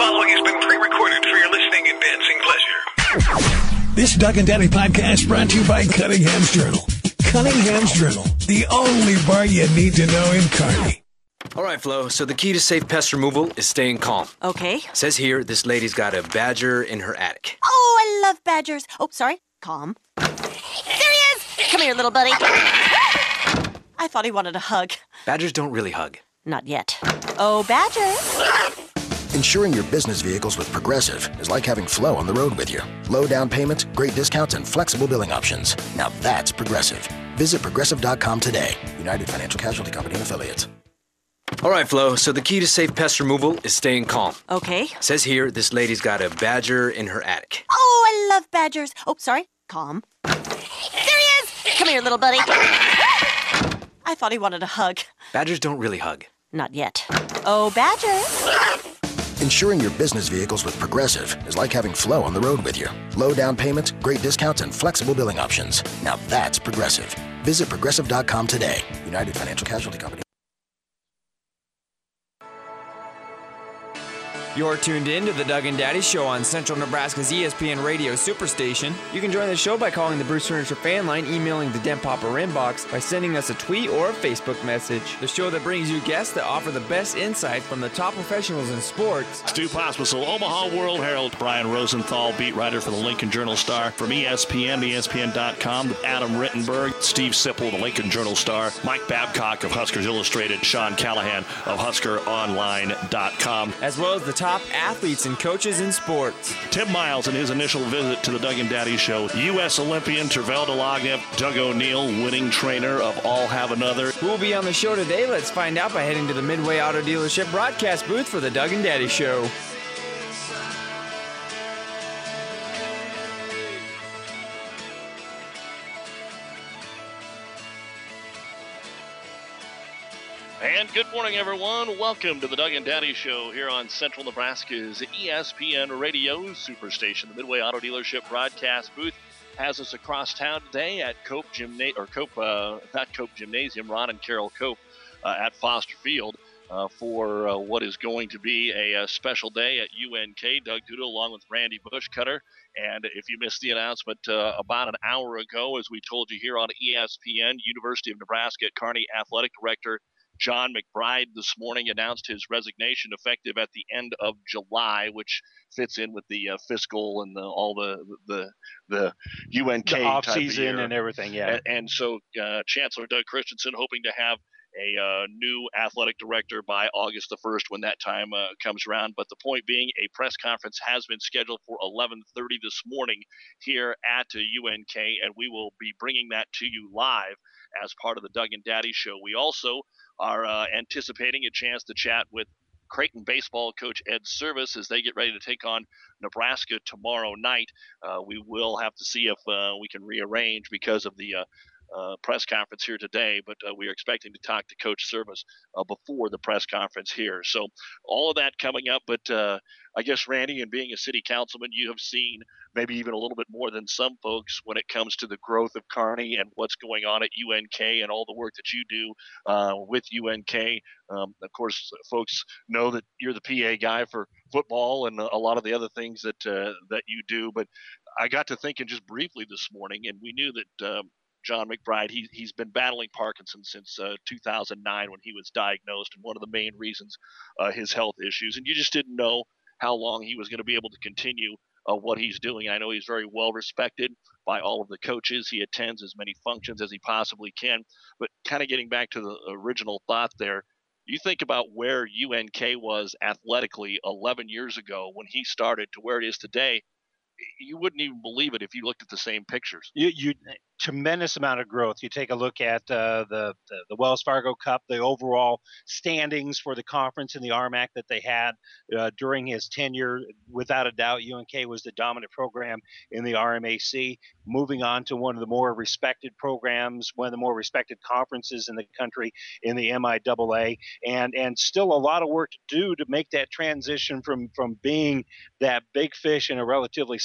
following has been pre-recorded for your listening and dancing pleasure. This Doug and Daddy podcast brought to you by Cunningham's Journal. Cunningham's Journal, the only bar you need to know in Kearney. All right, Flo, so the key to safe pest removal is staying calm. Okay. Says here, this lady's got a badger in her attic. Oh, I love badgers. Oh, sorry. Calm. There he is! Come here, little buddy. I thought he wanted a hug. Badgers don't really hug. Not yet. Oh, Badger. Insuring your business vehicles with Progressive is like having Flo on the road with you. Low down payments, great discounts, and flexible billing options. Now that's Progressive. Visit Progressive.com today. United Financial Casualty Company and Affiliates. All right, Flo, so the key to safe pest removal is staying calm. Okay. Says here, this lady's got a badger in her attic. Oh, I love badgers. Oh, sorry. Calm. There he is! Come here, little buddy. I thought he wanted a hug. Badgers don't really hug. Not yet. Oh, Badger. Insuring your business vehicles with Progressive is like having Flo on the road with you. Low down payments, great discounts, and flexible billing options. Now that's Progressive. Visit Progressive.com today. United Financial Casualty Company. You're tuned in to the Doug and Daddy Show on Central Nebraska's ESPN Radio Superstation. You can join the show by calling the Bruce Furniture fan line, emailing the Den Popper inbox, by sending us a tweet or a Facebook message. The show that brings you guests that offer the best insight from the top professionals in sports. Stu Pospisil, Omaha World Herald. Brian Rosenthal, beat writer for the Lincoln Journal-Star. From ESPN, ESPN.com, Adam Rittenberg, Steve Sipple, the Lincoln Journal-Star, Mike Babcock of Huskers Illustrated, Sean Callahan of HuskerOnline.com. As well as the top athletes and coaches in sports. Tim Miles in his initial visit to the Doug and Daddy Show. U.S. Olympian Tervel Delagev, Doug O'Neill, winning trainer of All Have Another. Who will be on the show today? Let's find out by heading to the Midway Auto Dealership broadcast booth for the Doug and Daddy Show. And good morning, everyone. Welcome to the Doug and Daddy Show here on Central Nebraska's ESPN Radio Superstation. The Midway Auto Dealership broadcast booth has us across town today at Ron and Carol Cope at Foster Field for what is going to be a special day at UNK. Doug Duda along with Randy Bushcutter. And if you missed the announcement about an hour ago, as we told you here on ESPN, University of Nebraska at Kearney Athletic Director John McBride this morning announced his resignation effective at the end of July, which fits in with the fiscal and all the UNK the off type season of year. and everything. Yeah. And so Chancellor Doug Christensen hoping to have a new athletic director by August the 1st when that time comes around. But the point being, a press conference has been scheduled for 11:30 this morning here at UNK, and we will be bringing that to you live as part of the Doug and Daddy Show. We also are anticipating a chance to chat with Creighton baseball coach Ed Service as they get ready to take on Nebraska tomorrow night. We will have to see if we can rearrange because of the press conference here today, but we are expecting to talk to Coach Service before the press conference here. So all of that coming up, but I guess, Randy, and being a city councilman, you have seen maybe even a little bit more than some folks when it comes to the growth of Kearney and what's going on at UNK and all the work that you do with UNK. Of course, folks know that you're the PA guy for football and a lot of the other things that you do, but I got to thinking just briefly this morning, and we knew that John McBride, he's been battling Parkinson's since 2009 when he was diagnosed, and one of the main reasons his health issues. And you just didn't know how long he was going to be able to continue what he's doing. I know he's very well respected by all of the coaches. He attends as many functions as he possibly can. But kind of getting back to the original thought there, you think about where UNK was athletically 11 years ago when he started to where it is today. You wouldn't even believe it if you looked at the same pictures. You tremendous amount of growth. You take a look at the Wells Fargo Cup, the overall standings for the conference and the RMAC that they had during his tenure. Without a doubt, UNK was the dominant program in the RMAC, moving on to one of the more respected programs, one of the more respected conferences in the country in the MIAA, and still a lot of work to do to make that transition from being that big fish in a relatively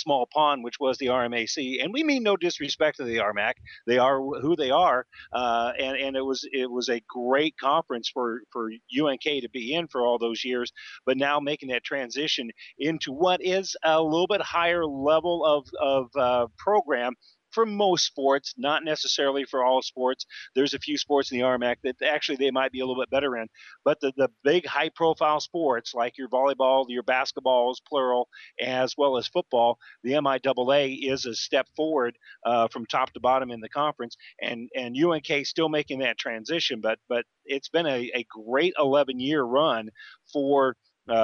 small pond, which was the RMAC. And we mean no disrespect to the RMAC; they are who they are, and it was a great conference for UNK to be in for all those years. But now making that transition into what is a little bit higher level of program for most sports, not necessarily for all sports. There's a few sports in the RMAC that actually they might be a little bit better in. But the big high-profile sports like your volleyball, your basketballs, plural, as well as football, the MIAA is a step forward from top to bottom in the conference. And UNK still making that transition, but it's been a great 11-year run for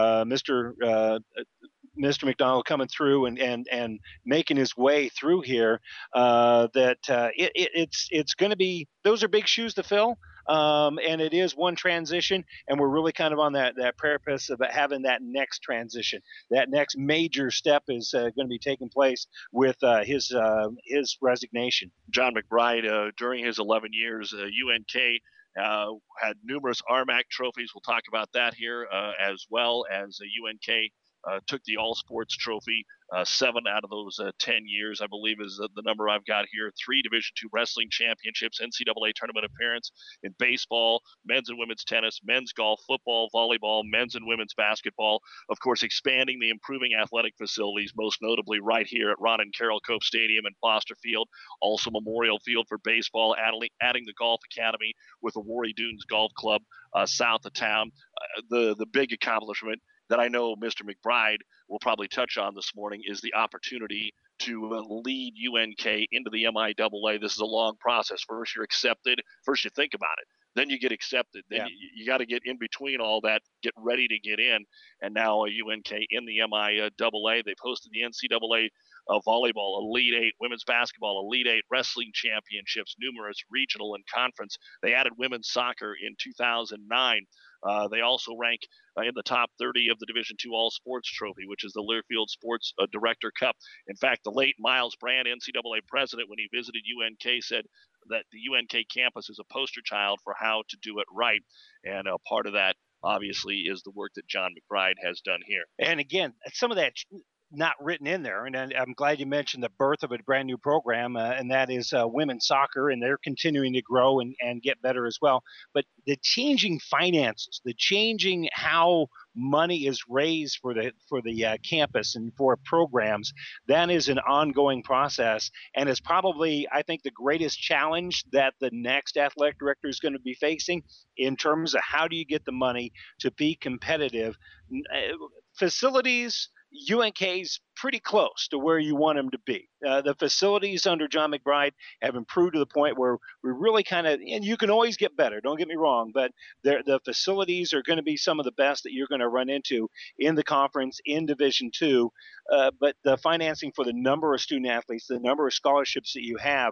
Mr. McDonald coming through and making his way through here. It's going to be, those are big shoes to fill. And it is one transition, and we're really kind of on that purpose of having that next transition. That next major step is going to be taking place with his resignation. John McBride, during his 11 years, UNK had numerous RMAC trophies. We'll talk about that here, as well as UNK took the All Sports Trophy 7 out of those 10 years, I believe, is the number I've got here. 3 Division II wrestling championships, NCAA tournament appearance in baseball, men's and women's tennis, men's golf, football, volleyball, men's and women's basketball. Of course, expanding the improving athletic facilities, most notably right here at Ron and Carol Cope Stadium in Foster Field. Also Memorial Field for baseball, adding the golf academy with the Rory Dunes Golf Club south of town. The big accomplishment that I know Mr. McBride will probably touch on this morning is the opportunity to lead UNK into the MIAA. This is a long process. First, you're accepted. First, you think about it. Then you get accepted. Then you got to get in between all that, get ready to get in. And now UNK in the MIAA. They've hosted the NCAA volleyball Elite 8, women's basketball Elite 8, wrestling championships, numerous regional and conference. They added women's soccer in 2009. They also rank in the top 30 of the Division II All Sports Trophy, which is the Learfield Sports Director Cup. In fact, the late Miles Brand, NCAA president, when he visited UNK, said that the UNK campus is a poster child for how to do it right. And part of that, obviously, is the work that John McBride has done here. And again, some of that not written in there, and I'm glad you mentioned the birth of a brand new program, and that is women's soccer, and they're continuing to grow and get better as well. But the changing finances, the changing how money is raised for the campus and for programs, that is an ongoing process, and is probably, I think, the greatest challenge that the next athletic director is going to be facing in terms of how do you get the money to be competitive. Facilities, UNK's pretty close to where you want them to be. The facilities under John McBride have improved to the point where we really kind of, and you can always get better, don't get me wrong, but the facilities are going to be some of the best that you're going to run into in the conference, in Division II. But the financing for the number of student athletes, the number of scholarships that you have,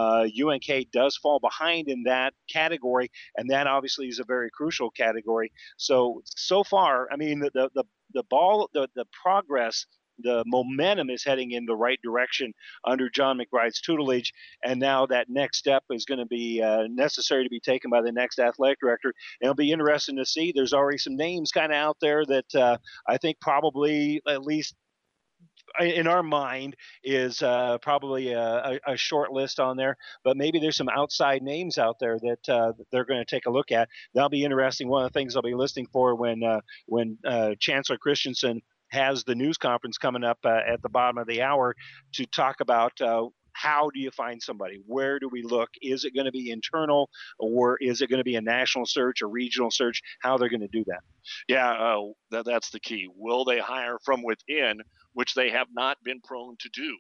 UNK does fall behind in that category, and that obviously is a very crucial category. So far, I mean, the progress, the momentum is heading in the right direction under John McBride's tutelage, and now that next step is going to be necessary to be taken by the next athletic director. And it'll be interesting to see. There's already some names kind of out there that I think probably, at least in our mind, is probably a short list on there, but maybe there's some outside names out there that they're going to take a look at. That'll be interesting. One of the things I'll be listening for when Chancellor Christensen has the news conference coming up at the bottom of the hour to talk about how do you find somebody? Where do we look? Is it going to be internal, or is it going to be a national search, a regional search? How they're going to do that? Yeah, that's the key. Will they hire from within, which they have not been prone to do?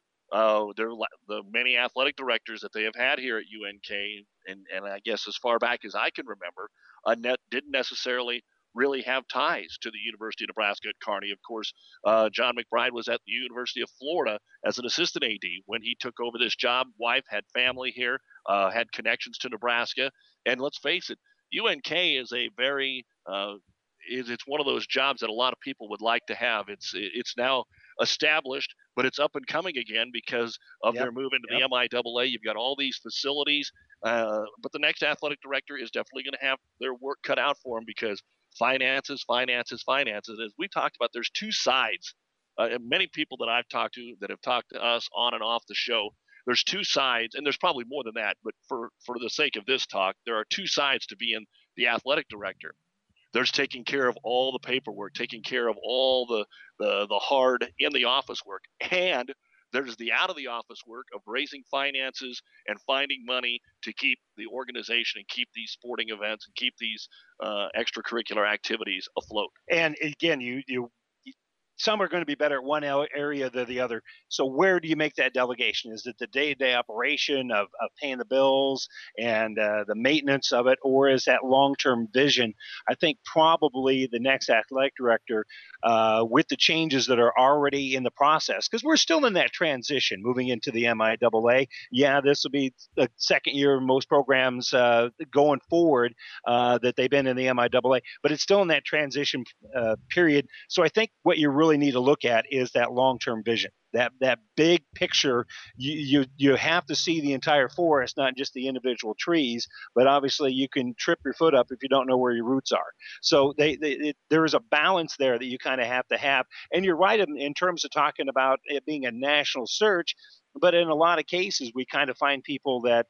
The many athletic directors that they have had here at UNK, and I guess as far back as I can remember, didn't necessarily really have ties to the University of Nebraska at Kearney. Of course, John McBride was at the University of Florida as an assistant AD when he took over this job. Wife had family here, had connections to Nebraska. And let's face it, UNK is a very it's one of those jobs that a lot of people would like to have. It's now established, but it's up and coming again because of their move into the MIAA. You've got all these facilities, but the next athletic director is definitely going to have their work cut out for them because finances. As we talked about, there's two sides many people that I've talked to that have talked to us on and off the show, there's two sides, and there's probably more than that, but for the sake of this talk, there are two sides to being the athletic director. There's taking care of all the paperwork, taking care of all the hard in the office work, and there's the out of the office work of raising finances and finding money to keep the organization and keep these sporting events and keep these extracurricular activities afloat. And again, you some are going to be better at one area than the other. So where do you make that delegation? Is it the day-to-day operation of paying the bills and the maintenance of it, or is that long-term vision? I think probably the next athletic director, with the changes that are already in the process, because we're still in that transition moving into the MIAA. Yeah, this will be the second year most programs going forward that they've been in the MIAA, but it's still in that transition period. So I think what you really need to look at is that long-term vision, that big picture. You have to see the entire forest, not just the individual trees, but obviously you can trip your foot up if you don't know where your roots are. So there is a balance there that you kind of have to have. And you're right in terms of talking about it being a national search, but in a lot of cases we kind of find people that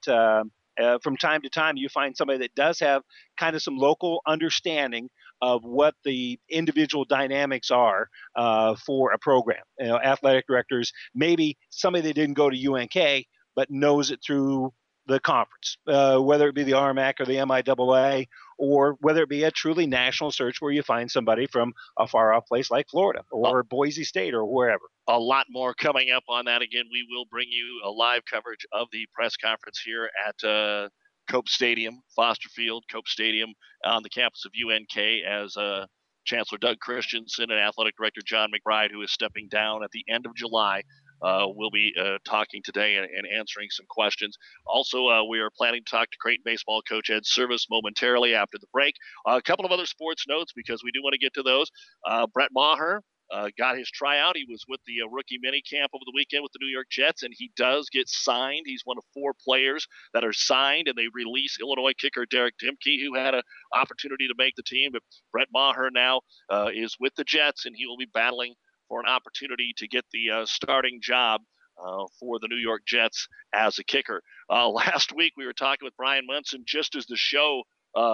from time to time you find somebody that does have kind of some local understanding of what the individual dynamics are for a program. Athletic directors, maybe somebody that didn't go to UNK but knows it through the conference, whether it be the RMAC or the MIAA, or whether it be a truly national search where you find somebody from a far-off place like Florida or Boise State or wherever. A lot more coming up on that. Again, we will bring you a live coverage of the press conference here at Cope Stadium, Foster Field, Cope Stadium, on the campus of UNK, as Chancellor Doug Christensen and Athletic Director John McBride, who is stepping down at the end of July, will be talking today and answering some questions. Also, we are planning to talk to Creighton baseball coach Ed Service momentarily after the break. A couple of other sports notes, because we do want to get to those. Brett Maher got his tryout. He was with the rookie mini camp over the weekend with the New York Jets, and he does get signed. He's one of 4 players that are signed, and they release Illinois kicker Derek Dimke, who had an opportunity to make the team. But Brett Maher now is with the Jets, and he will be battling for an opportunity to get the starting job for the New York Jets as a kicker. Last week we were talking with Brian Munson just as the show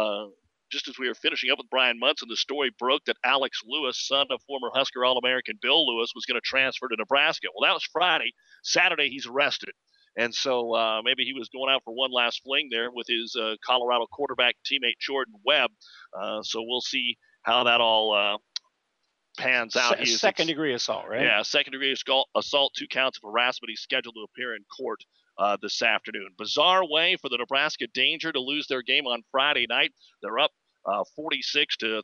just as we were finishing up with Brian Munson, the story broke that Alex Lewis, son of former Husker All-American Bill Lewis, was going to transfer to Nebraska. Well, that was Friday. Saturday, he's arrested. And so maybe he was going out for one last fling there with his Colorado quarterback teammate Jordan Webb. So we'll see how that all pans out. Second-degree assault, right? Yeah, second-degree assault, 2 counts of harassment. He's scheduled to appear in court this afternoon. Bizarre way for the Nebraska Danger to lose their game on Friday night. They're up 46 to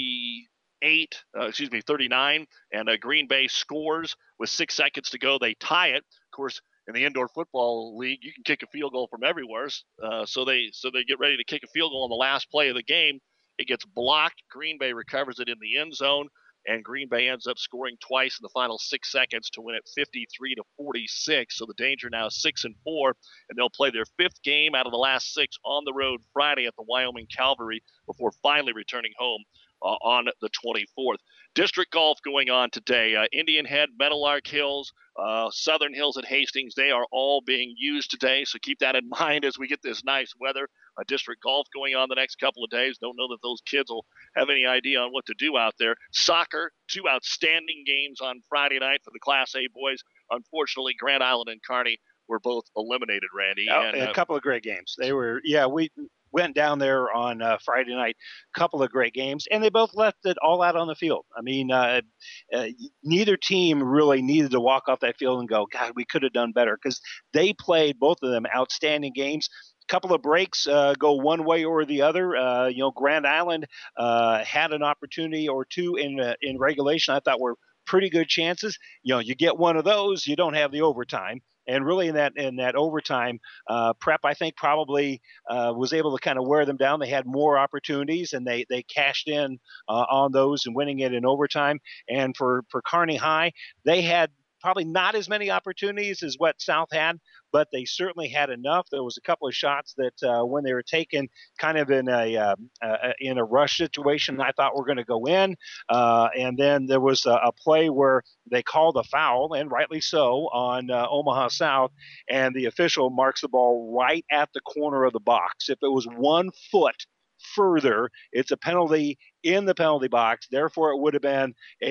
39, and Green Bay scores with 6 seconds to go. They tie it. Of course, in the indoor football league, you can kick a field goal from everywhere. So they get ready to kick a field goal on the last play of the game. It gets blocked. Green Bay recovers it in the end zone, and Green Bay ends up scoring twice in the final 6 seconds to win it 53 to 46. So the Danger now 6-4, and they'll play their 5th game out of the last 6 on the road Friday at the Wyoming Calvary before finally returning home on the 24th. District golf going on today. Indian Head, Meadowlark Hills, Southern Hills at Hastings, they are all being used today. So keep that in mind as we get this nice weather. District golf going on the next couple of days. Don't know that those kids will have any idea on what to do out there. Soccer, 2 outstanding games on Friday night for the Class A boys. Unfortunately, Grand Island and Kearney were both eliminated, Randy. A couple of great games. They were, we went down there on Friday night, couple of great games, and they both left it all out on the field. I mean, neither team really needed to walk off that field and go, God, we could have done better, because they played, both of them, outstanding games. Couple of breaks go one way or the other. Grand Island had an opportunity or two in regulation I thought were pretty good chances. You get one of those, you don't have the overtime. And really in that overtime, Prep, I think, probably was able to kind of wear them down. They had more opportunities, and they cashed in on those and winning it in overtime. And for Kearney High, they had probably not as many opportunities as what South had, but they certainly had enough. There was a couple of shots that when they were taken kind of in a rush situation, I thought were going to go in. And then there was a play where they called a foul, and rightly so, on Omaha South, and the official marks the ball right at the corner of the box. If it was 1 foot further, it's a penalty in the penalty box. Therefore, it would have been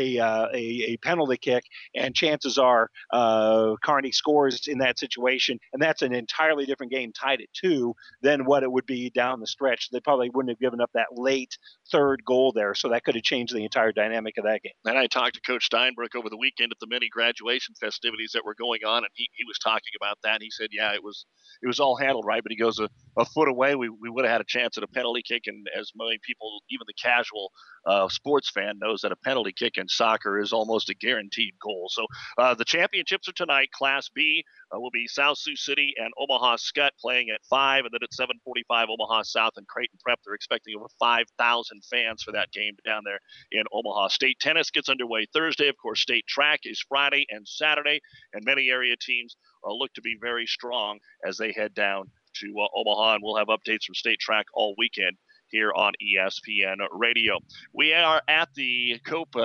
a penalty kick, and chances are Kearney scores in that situation, and that's an entirely different game tied at 2 than what it would be down the stretch. They probably wouldn't have given up that late third goal there, so that could have changed the entire dynamic of that game. And I talked to Coach Steinbrook over the weekend at the many graduation festivities that were going on, and he was talking about that. He said, yeah, it was all handled right, but he goes a foot away, we would have had a chance at a penalty kick, and as many people, even the casual sports fan, knows that a penalty kick in soccer is almost a guaranteed goal. So the championships are tonight. Class B will be South Sioux City and Omaha Skutt playing at 5, and then at 7:45 Omaha South and Creighton Prep. They're expecting over 5,000 fans for that game down there in Omaha. State tennis gets underway Thursday. Of course, state track is Friday and Saturday, and many area teams look to be very strong as they head down to Omaha, and we'll have updates from state track all weekend here on ESPN Radio. We are at the Cope,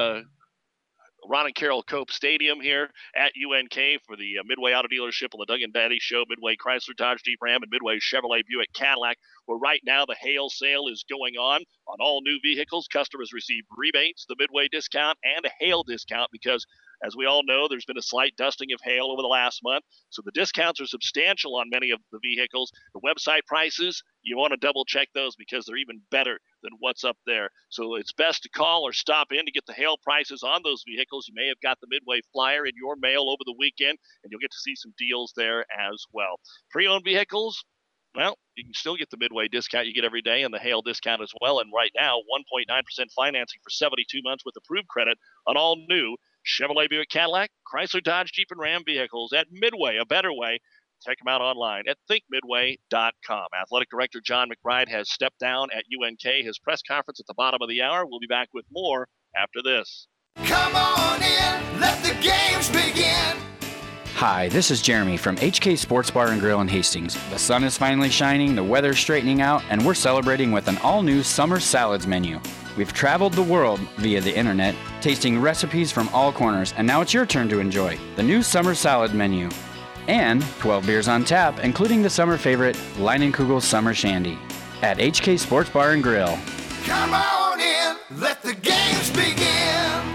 Ron and Carol Cope Stadium here at UNK for the Midway Auto Dealership on the Doug and Daddy Show, Midway Chrysler Dodge Jeep Ram and Midway Chevrolet Buick Cadillac, where right now the hail sale is going on all new vehicles. Customers receive rebates, the Midway discount, and a hail discount because, as we all know, there's been a slight dusting of hail over the last month, so the discounts are substantial on many of the vehicles. The website prices, you want to double check those because they're even better than what's up there. So it's best to call or stop in to get the hail prices on those vehicles. You may have got the Midway flyer in your mail over the weekend, and you'll get to see some deals there as well. Pre-owned vehicles, well, you can still get the Midway discount you get every day and the hail discount as well. And right now, 1.9% financing for 72 months with approved credit on all new Chevrolet Buick Cadillac, Chrysler Dodge Jeep and Ram vehicles at Midway, a better way. Check them out online at thinkmidway.com. Athletic Director John McBride has stepped down at UNK. His press conference at the bottom of the hour. We'll be back with more after this. Come on in, let the games begin. Hi, this is Jeremy from HK Sports Bar and Grill in Hastings. The sun is finally shining, the weather's straightening out, and we're celebrating with an all-new summer salads menu. We've traveled the world via the internet, tasting recipes from all corners, and now it's your turn to enjoy the new summer salad menu. And 12 beers on tap, including the summer favorite, Leinenkugel Summer Shandy. At HK Sports Bar and Grill. Come on in, let the games begin.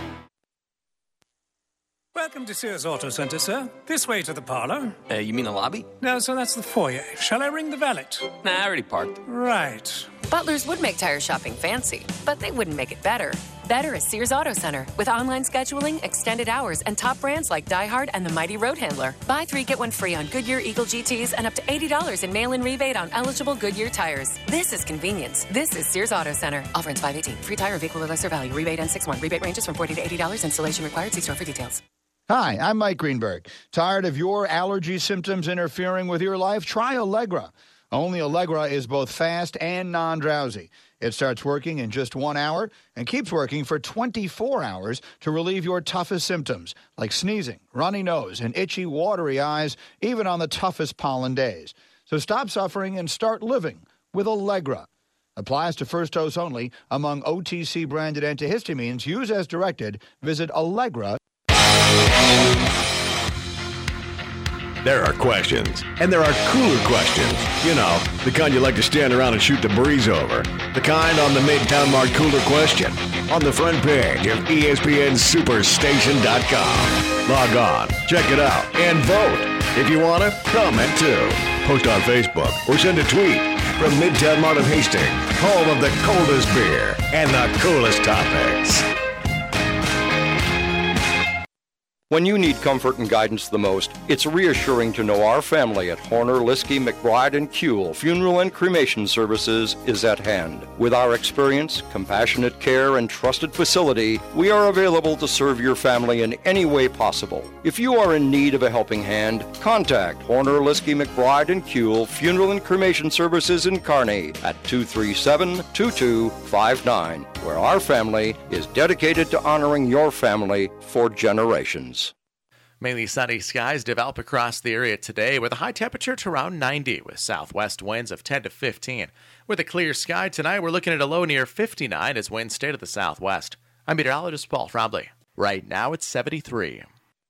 Welcome to Sears Auto Centre, sir. This way to the parlour. You mean the lobby? No, sir, that's the foyer. Shall I ring the valet? Nah, I already parked. Right. Butlers would make tire shopping fancy, but they wouldn't make it better. Better is Sears Auto Center, with online scheduling, extended hours, and top brands like DieHard and the Mighty Road Handler. Buy 3, get 1 free on Goodyear Eagle GTs and up to $80 in mail-in rebate on eligible Goodyear tires. This is convenience. This is Sears Auto Center. Offer ends 5/18. Free tire of equal or lesser value. Rebate ends 6/1. Rebate ranges from $40 to $80. Installation required. See store for details. Hi, I'm Mike Greenberg. Tired of your allergy symptoms interfering with your life? Try Allegra. Only Allegra is both fast and non-drowsy. It starts working in just 1 hour and keeps working for 24 hours to relieve your toughest symptoms, like sneezing, runny nose, and itchy, watery eyes, even on the toughest pollen days. So stop suffering and start living with Allegra. Applies to first dose only among OTC-branded antihistamines. Use as directed. Visit Allegra. There are questions, and there are cooler questions. You know, the kind you like to stand around and shoot the breeze over. The kind on the Midtown Mart Cooler Question, on the front page of ESPNSuperstation.com. Log on, check it out, and vote. If you want to, comment too. Post on Facebook or send a tweet from Midtown Mart of Hastings, home of the coldest beer and the coolest topics. When you need comfort and guidance the most, it's reassuring to know our family at Horner, Liskey, McBride, and Kuehl Funeral and Cremation Services is at hand. With our experience, compassionate care, and trusted facility, we are available to serve your family in any way possible. If you are in need of a helping hand, contact Horner, Liskey, McBride, and Kuehl Funeral and Cremation Services in Kearney at 237-2259, where our family is dedicated to honoring your family for generations. Mainly sunny skies develop across the area today with a high temperature to around 90 with southwest winds of 10 to 15. With a clear sky tonight, we're looking at a low near 59 as winds stay to the southwest. I'm meteorologist Paul Frobley. Right now it's 73.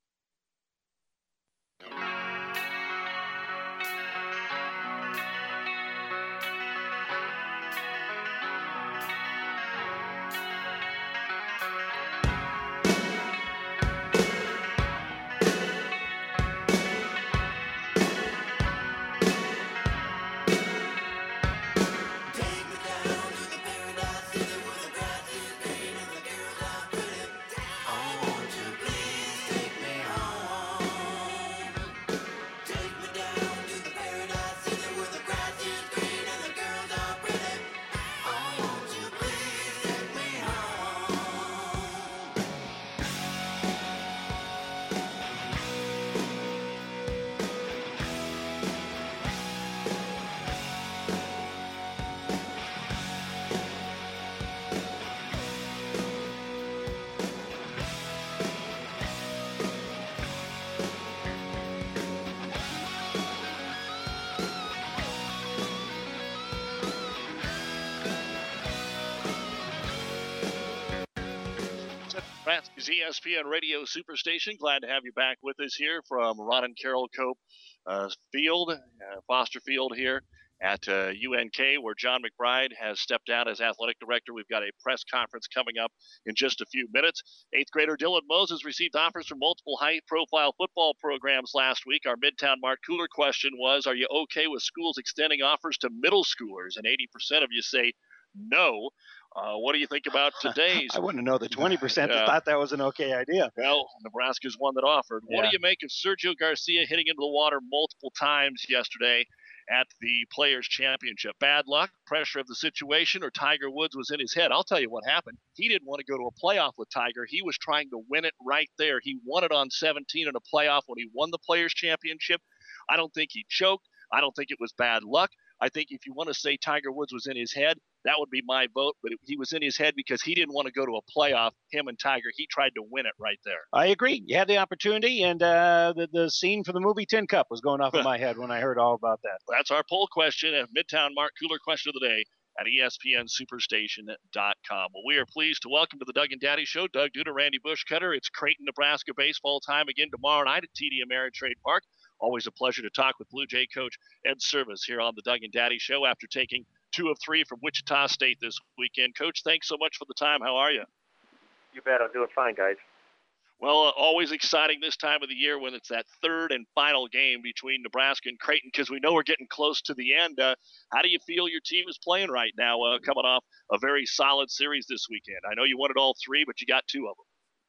Nebraska's ESPN Radio Superstation. Glad to have you back with us here from Ron and Carol Cope Field, Foster Field here at UNK, where John McBride has stepped down as athletic director. We've got a press conference coming up in just a few minutes. 8th grader Dylan Moses received offers from multiple high-profile football programs last week. Our Midtown Mark Cooler question was, are you okay with schools extending offers to middle schoolers? And 80% of you say no. What do you think about today's? I wouldn't know the 20% that thought that was an okay idea. Well, Nebraska's one that offered. Yeah. What do you make of Sergio Garcia hitting into the water multiple times yesterday at the Players' Championship? Bad luck, pressure of the situation, or Tiger Woods was in his head? I'll tell you what happened. He didn't want to go to a playoff with Tiger. He was trying to win it right there. He won it on 17 in a playoff when he won the Players' Championship. I don't think he choked. I don't think it was bad luck. I think if you want to say Tiger Woods was in his head, that would be my vote. But he was in his head because he didn't want to go to a playoff, him and Tiger. He tried to win it right there. I agree. You had the opportunity, and the scene from the movie Tin Cup was going off in my head when I heard all about that. That's our poll question, a Midtown Mark Cooler question of the day at ESPNSuperstation.com. Well, we are pleased to welcome to the Doug and Daddy Show Doug Duda, Randy Bushcutter. It's Creighton, Nebraska baseball time again tomorrow night at TD Ameritrade Park. Always a pleasure to talk with Blue Jay coach Ed Service here on the Doug and Daddy Show after taking 2 of 3 from Wichita State this weekend. Coach, thanks so much for the time. How are you? You bet. I'm doing fine, guys. Well, always exciting this time of the year when it's that third and final game between Nebraska and Creighton because we know we're getting close to the end. How do you feel your team is playing right now, coming off a very solid series this weekend? I know you wanted all 3, but you got 2 of them.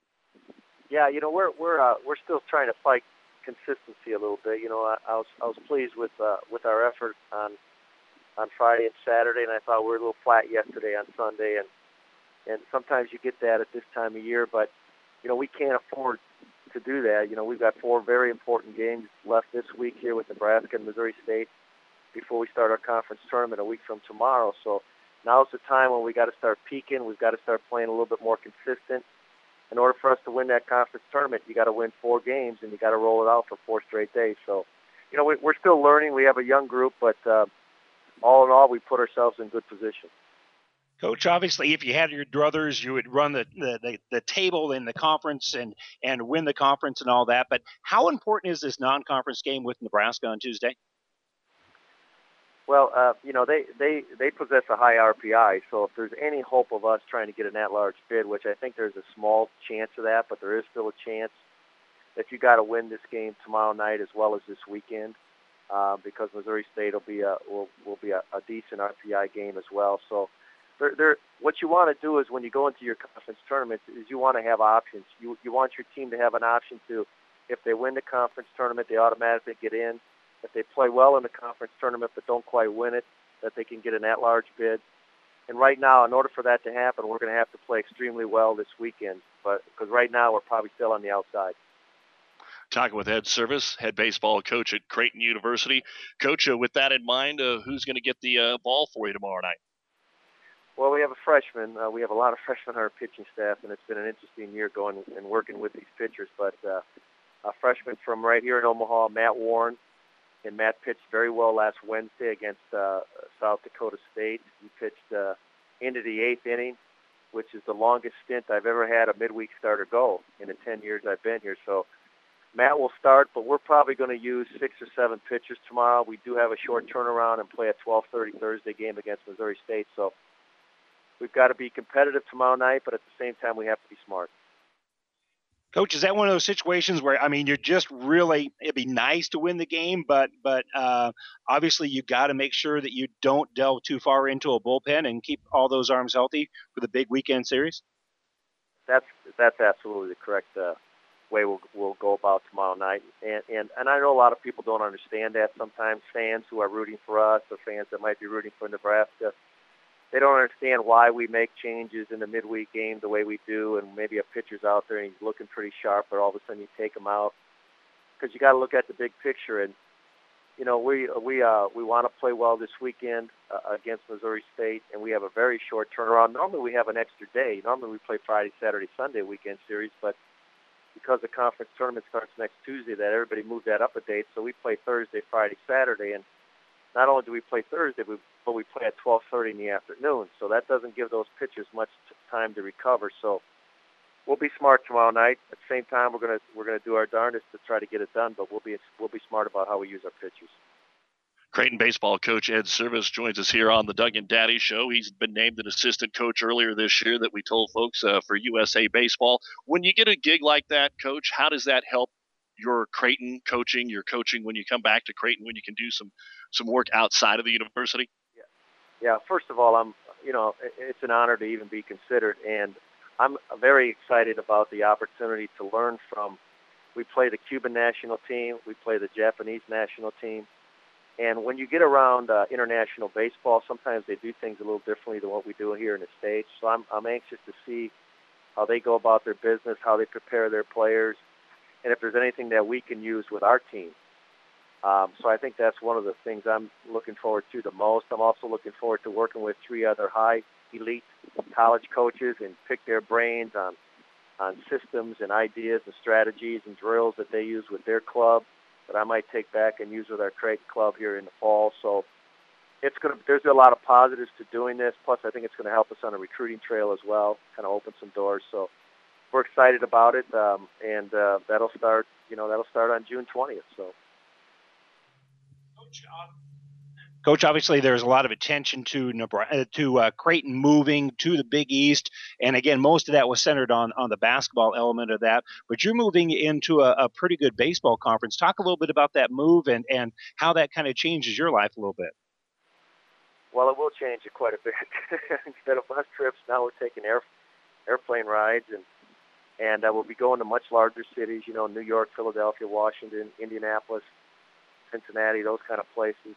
Yeah, we're still trying to fight consistency a little bit. I was pleased with our effort on Friday and Saturday, and I thought we were a little flat yesterday on Sunday, and sometimes you get that at this time of year, but we can't afford to do that. We've got 4 very important games left this week here with Nebraska and Missouri State before we start our conference tournament a week from tomorrow. So now's the time when we got to start peaking. We've got to start playing a little bit more consistent. In order for us to win that conference tournament, you got to win 4 games, and you got to roll it out for 4 straight days. So, we're still learning. We have a young group, but all in all, we put ourselves in good position. Coach, obviously, if you had your druthers, you would run the table in the conference and win the conference and all that. But how important is this non-conference game with Nebraska on Tuesday? Well, they possess a high RPI, so if there's any hope of us trying to get an at-large bid, which I think there's a small chance of that, but there is still a chance that you got to win this game tomorrow night as well as this weekend, because Missouri State will be a decent RPI game as well. So, what you want to do is when you go into your conference tournament is you want to have options. You want your team to have an option to, if they win the conference tournament, they automatically get in. If they play well in the conference tournament but don't quite win it, that they can get an at-large bid. And right now, in order for that to happen, we're going to have to play extremely well this weekend. But because right now we're probably still on the outside. Talking with Ed Service, head baseball coach at Creighton University. Coach, with that in mind, who's going to get the ball for you tomorrow night? Well, we have a freshman. We have a lot of freshmen on our pitching staff, and it's been an interesting year going and working with these pitchers. But a freshman from right here in Omaha, Matt Warren. And Matt pitched very well last Wednesday against South Dakota State. He pitched into the 8th inning, which is the longest stint I've ever had a midweek starter go in the 10 years I've been here. So Matt will start, but we're probably going to use 6 or 7 pitchers tomorrow. We do have a short turnaround and play a 12:30 Thursday game against Missouri State. So we've got to be competitive tomorrow night, but at the same time, we have to be smart. Coach, is that one of those situations where, I mean, you're just really, it'd be nice to win the game, but obviously you got to make sure that you don't delve too far into a bullpen and keep all those arms healthy for the big weekend series? That's absolutely the correct way we'll go about tomorrow night. And I know a lot of people don't understand that sometimes, fans who are rooting for us or fans that might be rooting for Nebraska. They don't understand why we make changes in the midweek game the way we do, and maybe a pitcher's out there and he's looking pretty sharp, but all of a sudden you take him out. Because you got to look at the big picture, and you know we want to play well this weekend against Missouri State, and we have a very short turnaround. Normally we have an extra day. Normally we play Friday, Saturday, Sunday weekend series, but because the conference tournament starts next Tuesday, that everybody moved that up a date, so we play Thursday, Friday, Saturday, and not only do we play Thursday, but we play at 12:30 in the afternoon. So that doesn't give those pitchers much time to recover. So we'll be smart tomorrow night. At the same time, we're gonna do our darndest to try to get it done. But we'll be smart about how we use our pitchers. Creighton baseball coach Ed Service joins us here on the Doug and Daddy Show. He's been named an assistant coach earlier this year that we told folks for USA Baseball. When you get a gig like that, Coach, how does that help your Creighton coaching, your coaching when you come back to Creighton, when you can do some work outside of the university? Yeah. First of all, it's an honor to even be considered, and I'm very excited about the opportunity to learn from. We play the Cuban national team, we play the Japanese national team, and when you get around international baseball, sometimes they do things a little differently than what we do here in the States. So I'm anxious to see how they go about their business, how they prepare their players, and if there's anything that we can use with our team. So I think that's one of the things I'm looking forward to the most. I'm also looking forward to working with 3 other high elite college coaches and pick their brains on systems and ideas and strategies and drills that they use with their club that I might take back and use with our Creighton club here in the fall. So there's a lot of positives to doing this. Plus, I think it's going to help us on a recruiting trail as well, kind of open some doors. So we're excited about it, and that'll start on June 20th. So. Coach, obviously there's a lot of attention to Creighton moving to the Big East, and again, most of that was centered on the basketball element of that. But you're moving into a pretty good baseball conference. Talk a little bit about that move and how that kind of changes your life a little bit. Well, it will change it quite a bit. Instead of bus trips, now we're taking airplane rides, and we'll be going to much larger cities. New York, Philadelphia, Washington, Indianapolis, Cincinnati, those kind of places.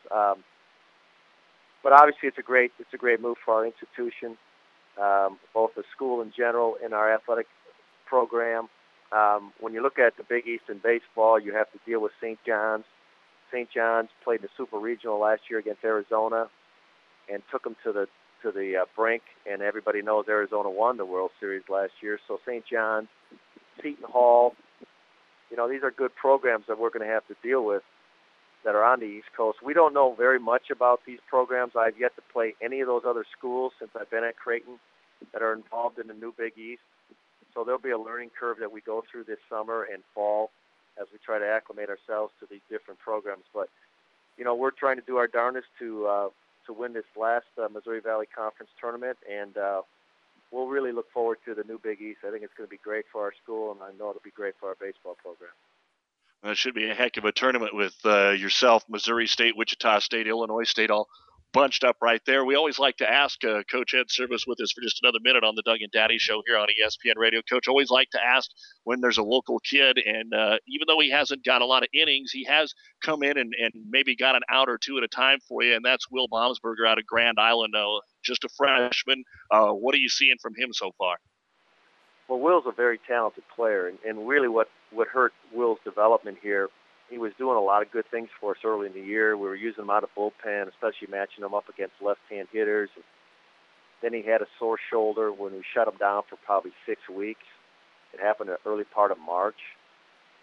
But obviously, it's a great move for our institution, both the school in general and our athletic program. When you look at the Big East in baseball, you have to deal with St. John's. St. John's played the Super Regional last year against Arizona, and took them to the brink. And everybody knows Arizona won the World Series last year. So St. John's, Seton Hall, these are good programs that we're going to have to deal with that are on the East Coast. We don't know very much about these programs. I've yet to play any of those other schools since I've been at Creighton that are involved in the new Big East. So there'll be a learning curve that we go through this summer and fall as we try to acclimate ourselves to these different programs. But, we're trying to do our darndest to win this last Missouri Valley Conference tournament, and we'll really look forward to the new Big East. I think it's going to be great for our school, and I know it'll be great for our baseball program. It should be a heck of a tournament with yourself, Missouri State, Wichita State, Illinois State, all bunched up right there. We always like to ask Coach Ed Service with us for just another minute on the Doug and Daddy Show here on ESPN Radio. Coach, always like to ask when there's a local kid, and even though he hasn't got a lot of innings, he has come in and maybe got an out or two at a time for you, and that's Will Baumsberger out of Grand Island, just a freshman. What are you seeing from him so far? Well, Will's a very talented player, and really what hurt Will's development here, he was doing a lot of good things for us early in the year. We were using him out of bullpen, especially matching him up against left-hand hitters. And then he had a sore shoulder when we shut him down for probably 6 weeks. It happened in the early part of March.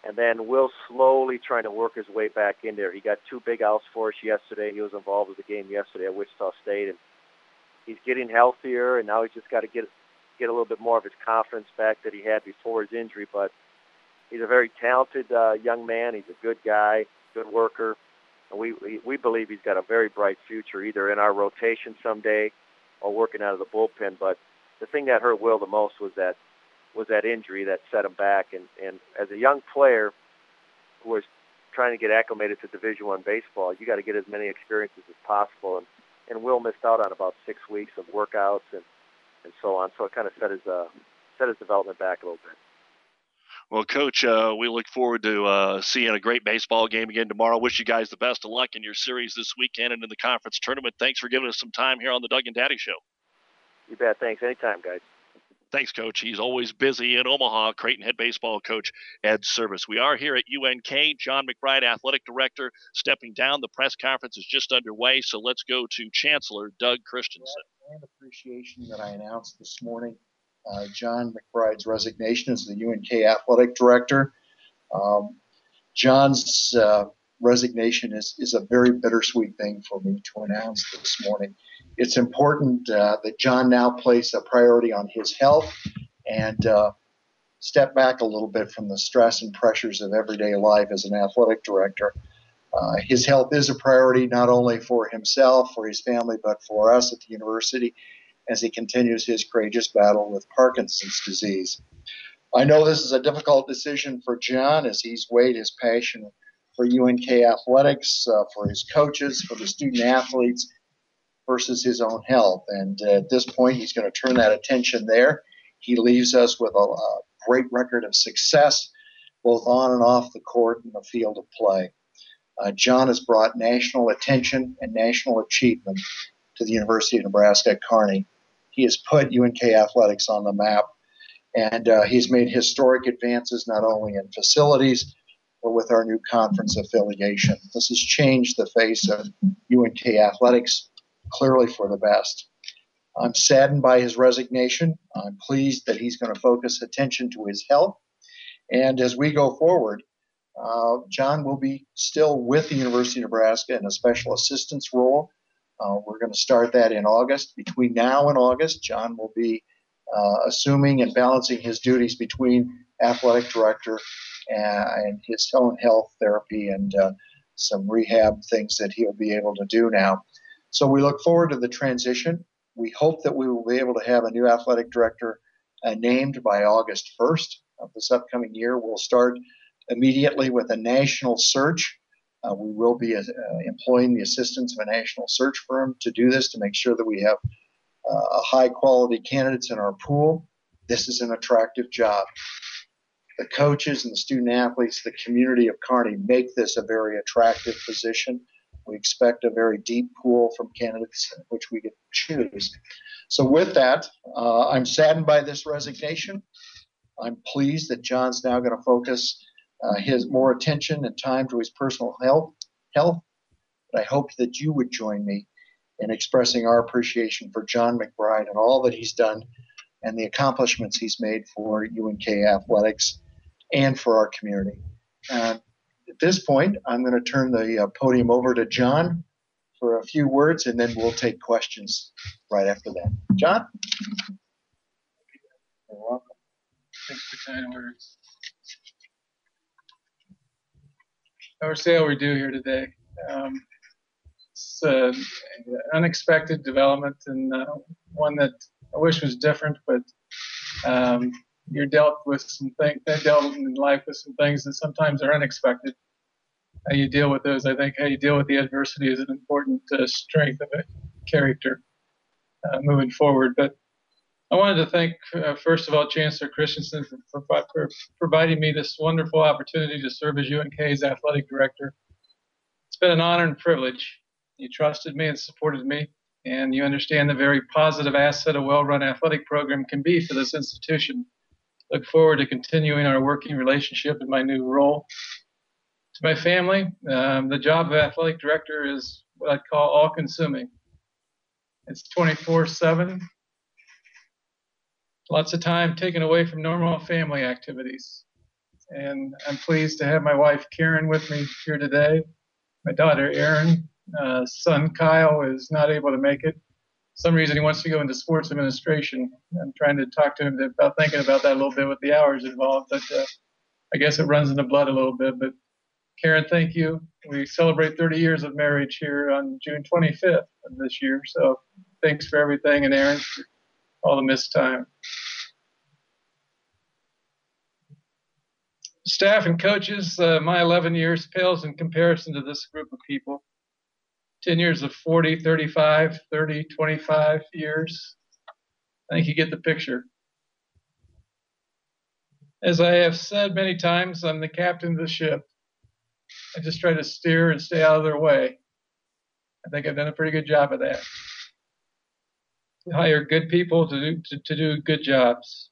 And then Will slowly trying to work his way back in there. He got 2 big outs for us yesterday. He was involved with the game yesterday at Wichita State, and he's getting healthier, and now he's just got to get a little bit more of his confidence back that he had before his injury. But he's a very talented young man. He's a good guy, good worker. And we believe he's got a very bright future, either in our rotation someday or working out of the bullpen. But the thing that hurt Will the most was that injury that set him back. And as a young player who was trying to get acclimated to Division I baseball, you got to get as many experiences as possible. And Will missed out on about 6 weeks of workouts and so on. So it kind of set his development back a little bit. Well, Coach, we look forward to seeing a great baseball game again tomorrow. Wish you guys the best of luck in your series this weekend and in the conference tournament. Thanks for giving us some time here on the Doug and Daddy Show. You bet. Thanks. Anytime, guys. Thanks, Coach. He's always busy in Omaha. Creighton head baseball coach Ed Service. We are here at UNK. John McBride, athletic director, stepping down. The press conference is just underway, so let's go to Chancellor Doug Christensen. And appreciation that I announced this morning John McBride's resignation as the UNK athletic director. John's resignation is a very bittersweet thing for me to announce this morning. It's important that John now place a priority on his health and step back a little bit from the stress and pressures of everyday life as an athletic director. His health is a priority not only for himself, for his family, but for us at the university as he continues his courageous battle with Parkinson's disease. I know this is a difficult decision for John as he's weighed his passion for UNK athletics, for his coaches, for the student athletes, versus his own health. And at this point, he's going to turn that attention there. He leaves us with a great record of success, both on and off the court and the field of play. John has brought national attention and national achievement to the University of Nebraska at Kearney. He has put UNK athletics on the map, and he's made historic advances not only in facilities, but with our new conference affiliation. This has changed the face of UNK athletics clearly for the best. I'm saddened by his resignation. I'm pleased that he's going to focus attention to his health. And as we go forward, John will be still with the University of Nebraska in a special assistance role. We're going to start that in August. Between now and August, John will be assuming and balancing his duties between athletic director and his own health therapy and some rehab things that he'll be able to do now. So we look forward to the transition. We hope that we will be able to have a new athletic director named by August 1st of this upcoming year. We'll start immediately with a national search. We will be employing the assistance of a national search firm to do this, to make sure that we have high quality candidates in our pool. This is an attractive job. The coaches and the student athletes, the community of Kearney make this a very attractive position. We expect a very deep pool from candidates which we get to choose. So with that, I'm saddened by this resignation. I'm pleased that John's now going to focus his more attention and time to his personal health. But I hope that you would join me in expressing our appreciation for John McBride and all that he's done and the accomplishments he's made for UNK athletics and for our community. At this point, I'm going to turn the podium over to John for a few words, and then we'll take questions right after that. John? You're welcome. Thanks for kind words. I would say how we do here today. It's an unexpected development and one that I wish was different, but you're dealt with some things, dealt in life with some things that sometimes are unexpected. How you deal with those, I think how you deal with the adversity is an important strength of a character moving forward. But I wanted to thank, first of all, Chancellor Christensen for providing me this wonderful opportunity to serve as UNK's athletic director. It's been an honor and privilege. You trusted me and supported me, and you understand the very positive asset a well-run athletic program can be for this institution. Look forward to continuing our working relationship in my new role. To my family, the job of athletic director is what I'd call all-consuming. It's 24/7. Lots of time taken away from normal family activities. And I'm pleased to have my wife Karen with me here today. My daughter Erin, son Kyle is not able to make it. For some reason he wants to go into sports administration. I'm trying to talk to him about thinking about that a little bit with the hours involved, but I guess it runs in the blood a little bit. But Karen, thank you. We celebrate 30 years of marriage here on June 25th of this year. So thanks for everything, and Erin, for all the missed time. Staff and coaches, my 11 years pales in comparison to this group of people. 10 years of 40, 35, 30, 25 years. I think you get the picture. As I have said many times, I'm the captain of the ship. I just try to steer and stay out of their way. I think I've done a pretty good job of that. Hire good people to do good jobs.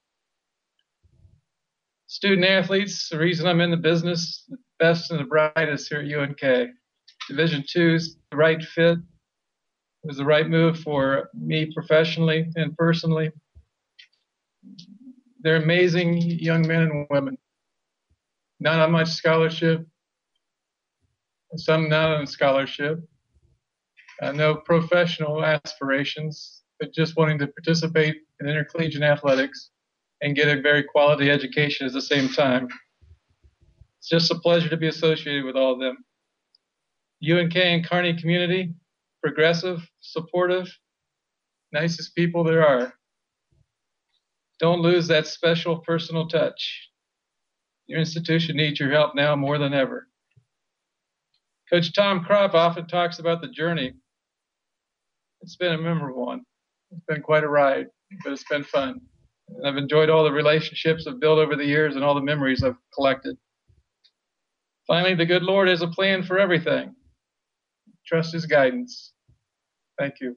Student athletes, the reason I'm in the business, the best and the brightest here at UNK. Division II is the right fit. It was the right move for me professionally and personally. They're amazing young men and women. Not on much scholarship, some not on scholarship. No professional aspirations, but just wanting to participate in intercollegiate athletics and get a very quality education at the same time. It's just a pleasure to be associated with all of them. UNK and Kearney community, progressive, supportive, nicest people there are. Don't lose that special personal touch. Your institution needs your help now more than ever. Coach Tom Kropp often talks about the journey. It's been a memorable one. It's been quite a ride, but it's been fun. And I've enjoyed all the relationships I've built over the years and all the memories I've collected. Finally, the good Lord has a plan for everything. Trust his guidance. Thank you.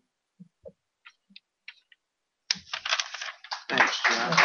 Thanks, John.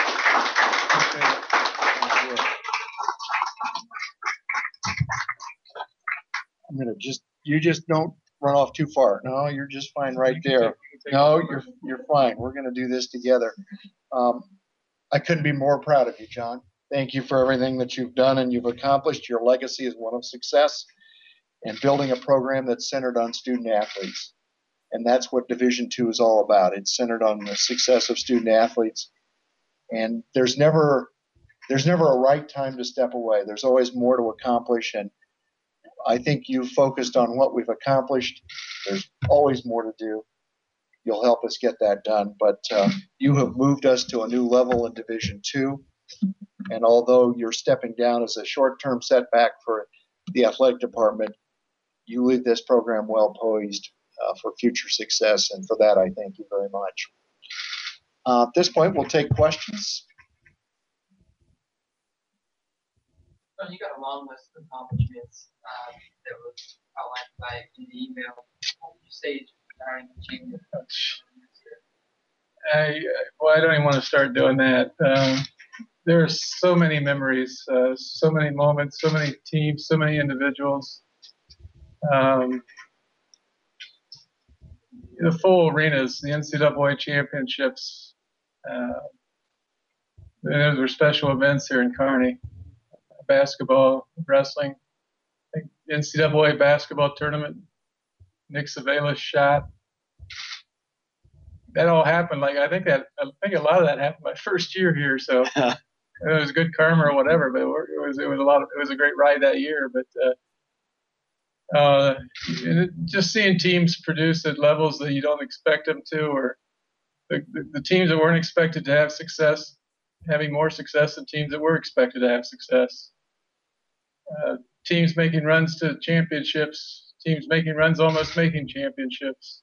I'm gonna you just don't run off too far. No, you're just fine right there. No, you're fine. We're gonna do this together. I couldn't be more proud of you, John. Thank you for everything that you've done and you've accomplished. Your legacy is one of success and building a program that's centered on student athletes. And that's what Division II is all about. It's centered on the success of student athletes. And there's never a right time to step away. There's always more to accomplish. And I think you focused on what we've accomplished. There's always more to do. You'll help us get that done. But you have moved us to a new level in Division II. And although you're stepping down as a short-term setback for the athletic department, you leave this program well poised for future success. And for that, I thank you very much. At this point, we'll take questions. You got a long list of accomplishments that were outlined in the email. What would you say is your achievement? Well, I don't even want to start doing that. There are so many memories, so many moments, so many teams, so many individuals. The full arenas, the NCAA championships, those were special events here in Kearney. Basketball, wrestling, I think NCAA basketball tournament, Nick Savela's shot. That all happened. I think a lot of that happened my first year here. So it was good karma or whatever. But it was a great ride that year. But just seeing teams produce at levels that you don't expect them to, or the teams that weren't expected to have success, having more success than teams that were expected to have success. Teams making runs to championships, teams making runs almost making championships.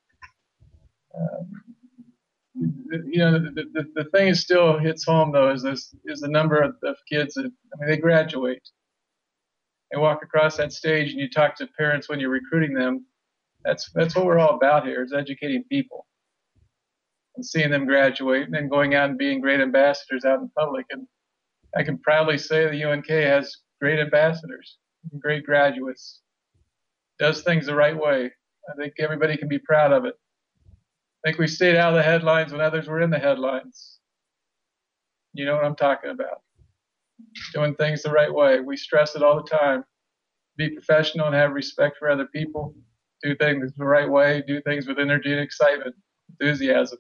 The thing that still hits home though is the number of kids that they graduate. They walk across that stage and you talk to parents when you're recruiting them. That's what we're all about here, is educating people and seeing them graduate and then going out and being great ambassadors out in public. And I can proudly say that UNK has great ambassadors, great graduates, does things the right way. I think everybody can be proud of it. I think we stayed out of the headlines when others were in the headlines. You know what I'm talking about. doing things the right way. We stress it all the time. Be professional and have respect for other people. Do things the right way. Do things with energy and excitement, enthusiasm.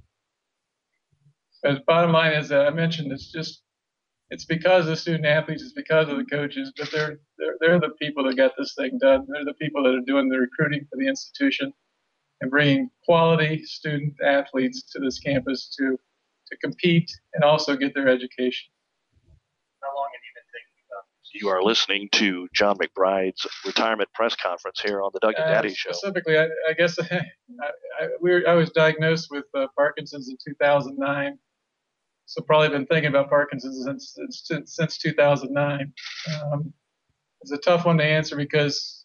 But the bottom line is, I mentioned, it's because of the student athletes, it's because of the coaches, but they're the people that got this thing done. They're the people that are doing the recruiting for the institution and bringing quality student athletes to this campus to compete and also get their education. How long have you been thinking about this? You are listening to John McBride's retirement press conference here on the Doug and Daddy Show. Specifically, I guess I was diagnosed with Parkinson's in 2009. So probably been thinking about Parkinson's since 2009. It's a tough one to answer because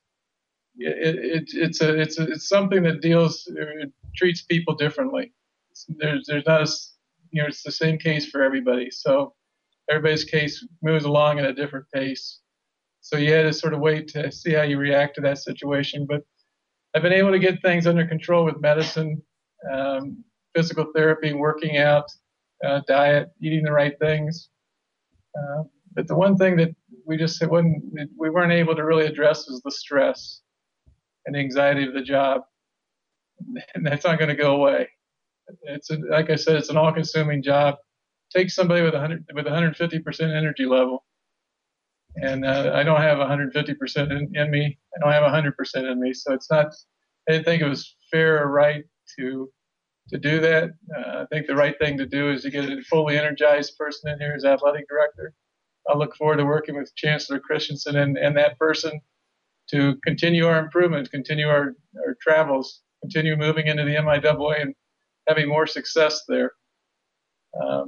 it's something that treats people differently. There's not it's the same case for everybody. So everybody's case moves along at a different pace. So you had to sort of wait to see how you react to that situation. But I've been able to get things under control with medicine, physical therapy, working out, diet, eating the right things. But the one thing that we weren't able to really address was the stress and the anxiety of the job. And that's not going to go away. Like I said, it's an all-consuming job. Take somebody with 150% energy level, and I don't have 150% in me. I don't have 100% in me, so it's not. I didn't think it was fair or right to do that. I think the right thing to do is to get a fully energized person in here as athletic director. I look forward to working with Chancellor Christensen and that person to continue our improvements, continue our travels, continue moving into the MIAA and having more success there. I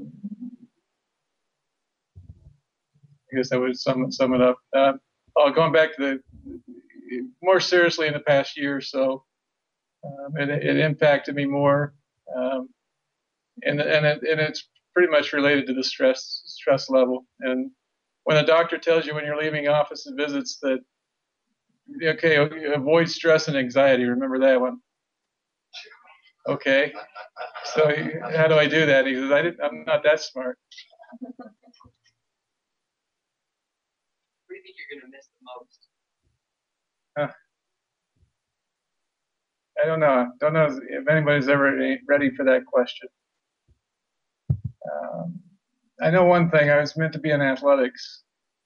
guess that would sum it up. Going back to more seriously in the past year or so, it impacted me more, and it's pretty much related to the stress level. And when a doctor tells you when you're leaving office and visits that, okay, avoid stress and anxiety, remember that one. Okay, so how do I do that? He says, I'm not that smart. What do you think you're going to miss the most? I don't know. Don't know if anybody's ever ready for that question. I know one thing. I was meant to be in athletics,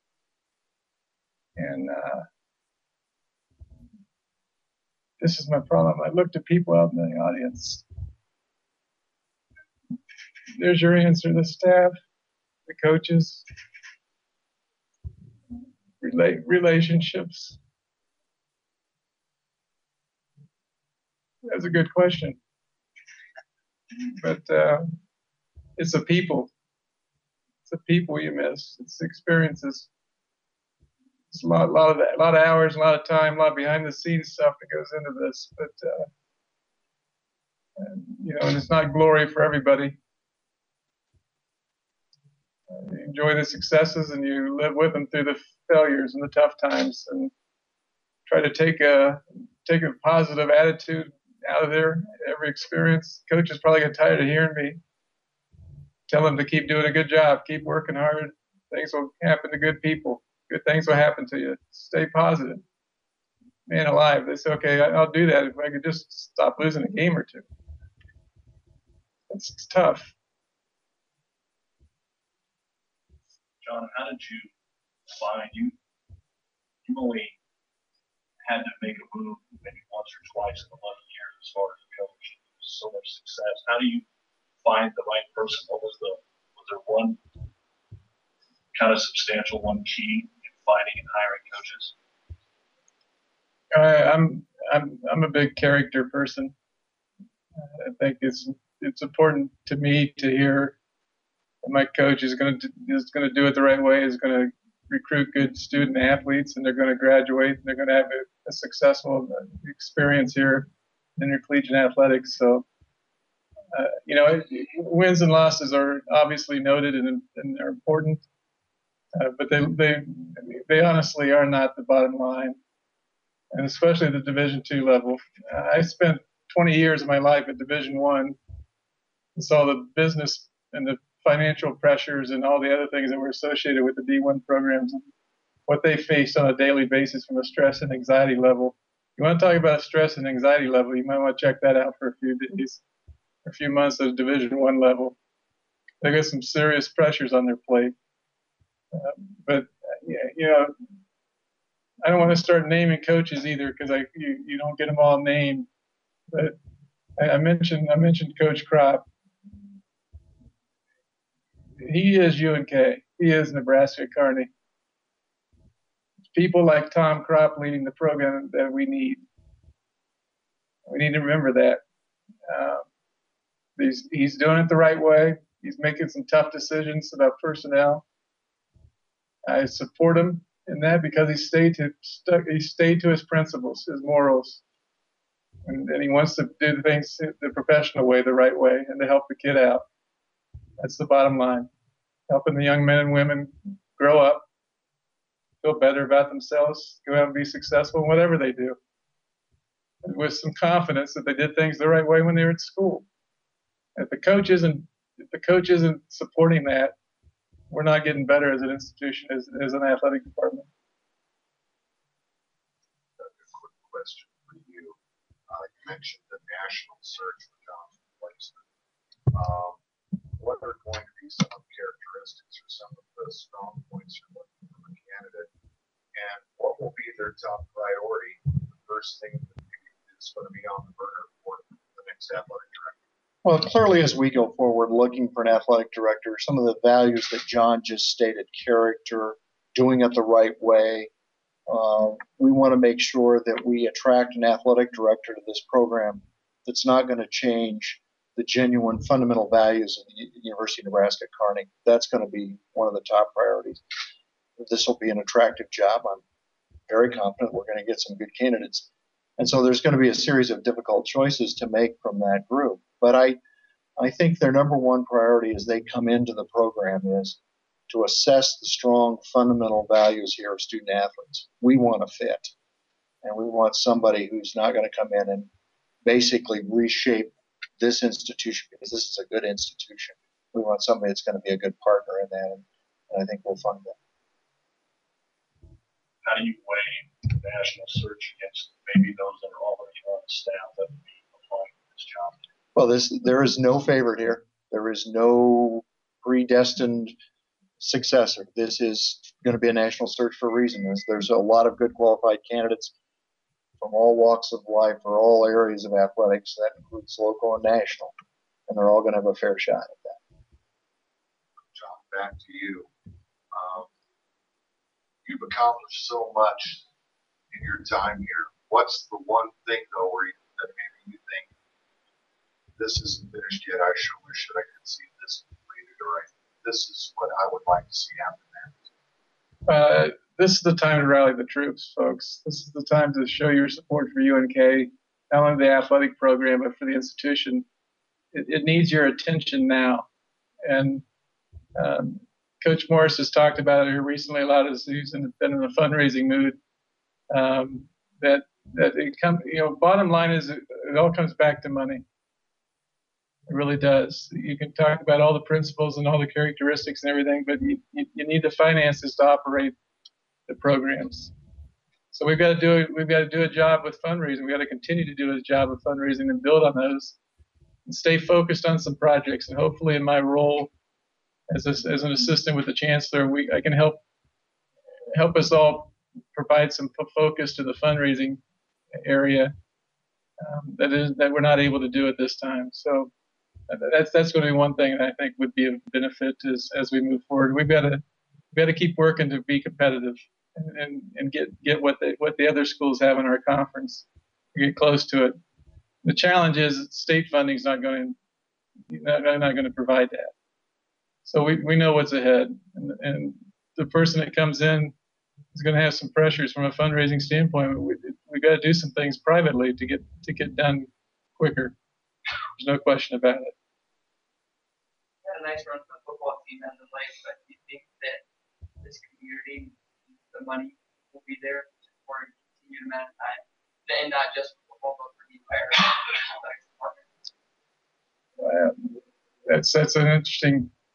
and this is my problem. I looked at people out in the audience. There's your answer. The staff, the coaches, relationships. That's a good question. But it's the people. It's the people you miss. It's the experiences. It's a lot of hours, a lot of time, a lot of behind the scenes stuff that goes into this. But and it's not glory for everybody. You enjoy the successes and you live with them through the failures and the tough times, and try to take a positive attitude out of there. Every experience. Coaches probably get tired of hearing me tell them to keep doing a good job, keep working hard. Things will happen to good people. Good things will happen to you. Stay positive. Man alive. They say, okay, I'll do that if I could just stop losing a game or two. It's tough. John, how did you find you only had to make a move maybe once or twice in 11 years as far as a coach? So much success. How do you find the right person? Was there one kind of substantial one key in finding and hiring coaches? I'm a big character person. I think it's important to me to hear that my coach is going to do it the right way. Is going to recruit good student athletes, and they're going to graduate, and they're going to have a successful experience here in intercollegiate athletics. So, wins and losses are obviously noted and they're important, but they honestly are not the bottom line, and especially at the Division II level. I spent 20 years of my life at Division I and saw the business and the financial pressures and all the other things that were associated with the D1 programs and what they faced on a daily basis from a stress and anxiety level. You want to talk about stress and anxiety level, you might want to check that out for a few days, a few months at a Division I level. They got some serious pressures on their plate. But I don't want to start naming coaches either because you don't get them all named. But I mentioned Coach Kropp. He is UNK. He is Nebraska Kearney. People like Tom Kropp leading the program that we need. We need to remember that. He's doing it the right way. He's making some tough decisions about personnel. I support him in that because he stayed to his principles, his morals, and he wants to do things the professional way, the right way, and to help the kid out. That's the bottom line. Helping the young men and women grow up, feel better about themselves, go out and be successful in whatever they do, and with some confidence that they did things the right way when they were at school. If the coach isn't supporting that, we're not getting better as an institution, as an athletic department. A quick question for you. You mentioned the national search for John's replacement. What are going to be some of the characteristics or some of the strong points you're looking from a candidate, and what will be their top priority, the first thing that is going to be on the burner for the next athletic director? Well, clearly as we go forward looking for an athletic director, some of the values that John just stated, character, doing it the right way, we want to make sure that we attract an athletic director to this program that's not going to change the genuine fundamental values of the University of Nebraska Kearney. That's going to be one of the top priorities. This will be an attractive job. I'm very confident we're going to get some good candidates. And so there's going to be a series of difficult choices to make from that group. But I think their number one priority as they come into the program is to assess the strong fundamental values here of student athletes. We want a fit, and we want somebody who's not going to come in and basically reshape this institution because this is a good institution. We want somebody that's going to be a good partner in that, and I think we'll find that. How do you weigh the national search against maybe those that are already on the staff that would be applying for this job? Well, there is no favorite here. There is no predestined successor. This is going to be a national search for a reason. There's a lot of good qualified candidates from all walks of life for all areas of athletics. That includes local and national, and they're all going to have a fair shot at that. John, back to you. You've accomplished so much in your time here. What's the one thing, though, that maybe you think this isn't finished yet? I sure wish that I could see this completed, or this is what I would like to see happen next. This is the time to rally the troops, folks. This is the time to show your support for UNK, not only the athletic program, but for the institution. It needs your attention now. And Coach Morris has talked about it here recently a lot as he's been in a fundraising mood. That it bottom line is it all comes back to money. It really does. You can talk about all the principles and all the characteristics and everything, but you need the finances to operate the programs. So we've got to do a job with fundraising. We've got to continue to do a job of fundraising and build on those and stay focused on some projects. And hopefully in my role as an assistant with the chancellor, I can help us all provide some focus to the fundraising area that we're not able to do at this time. So that's going to be one thing that I think would be of benefit as we move forward. We've got to keep working to be competitive and get what the other schools have in our conference, get close to it. The challenge is state funding is not going to provide that. So we know what's ahead, and the person that comes in is going to have some pressures from a fundraising standpoint. We got to do some things privately to get done quicker. There's no question about it. You had a nice run for the football team as of late, but do you think that this community, the money will be there for a continued amount of time, and not just for football, but for the entire athletics department? That's an interesting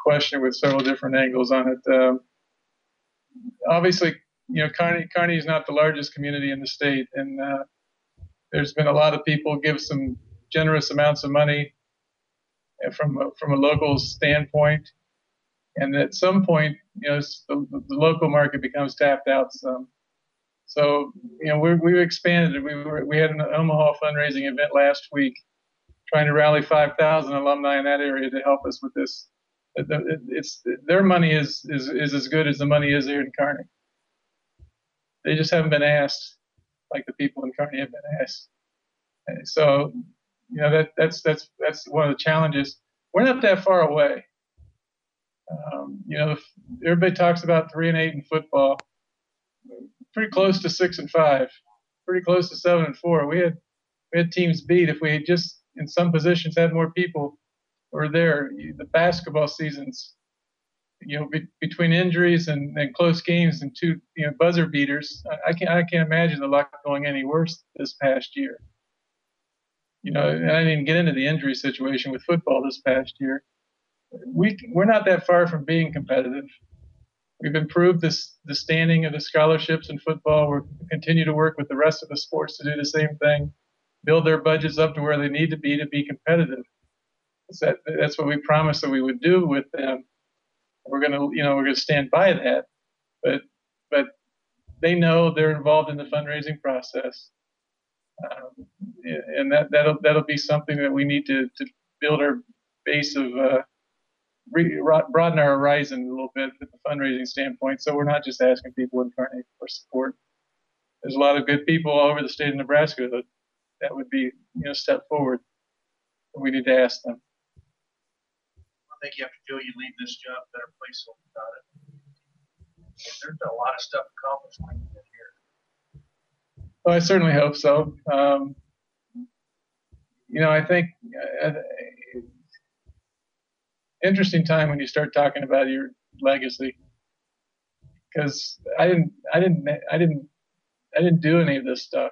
question with several different angles on it. Obviously, Kearney is not the largest community in the state, and there's been a lot of people give some generous amounts of money from a local standpoint, and at some point, the local market becomes tapped out some. So, we've expanded. We had an Omaha fundraising event last week, trying to rally 5,000 alumni in that area to help us with this. Their money is as good as the money is here in Kearney. They just haven't been asked like the people in Kearney have been asked. And so, that's one of the challenges. We're not that far away. Everybody talks about 3-8 in football. Pretty close to 6-5. Pretty close to 7-4. We had teams beat if we had just in some positions had more people were there. The basketball seasons, between injuries and close games and two buzzer beaters, I can't imagine the luck going any worse this past year. And I didn't even get into the injury situation with football this past year. We're not that far from being competitive. We've improved the standing of the scholarships in football. We continue to work with the rest of the sports to do the same thing, build their budgets up to where they need to be competitive. That's what we promised that we would do with them. We're gonna stand by that, but they know they're involved in the fundraising process, and that'll be something that we need to build our base of. Broaden our horizon a little bit from the fundraising standpoint, so we're not just asking people in Kearney for support. There's a lot of good people all over the state of Nebraska that would be a step forward. We need to ask them. I think you have to feel you leave this job a better place without it. There's a lot of stuff accomplished when you get here. Well, I certainly hope so. I think. Interesting time when you start talking about your legacy, because I didn't do any of this stuff.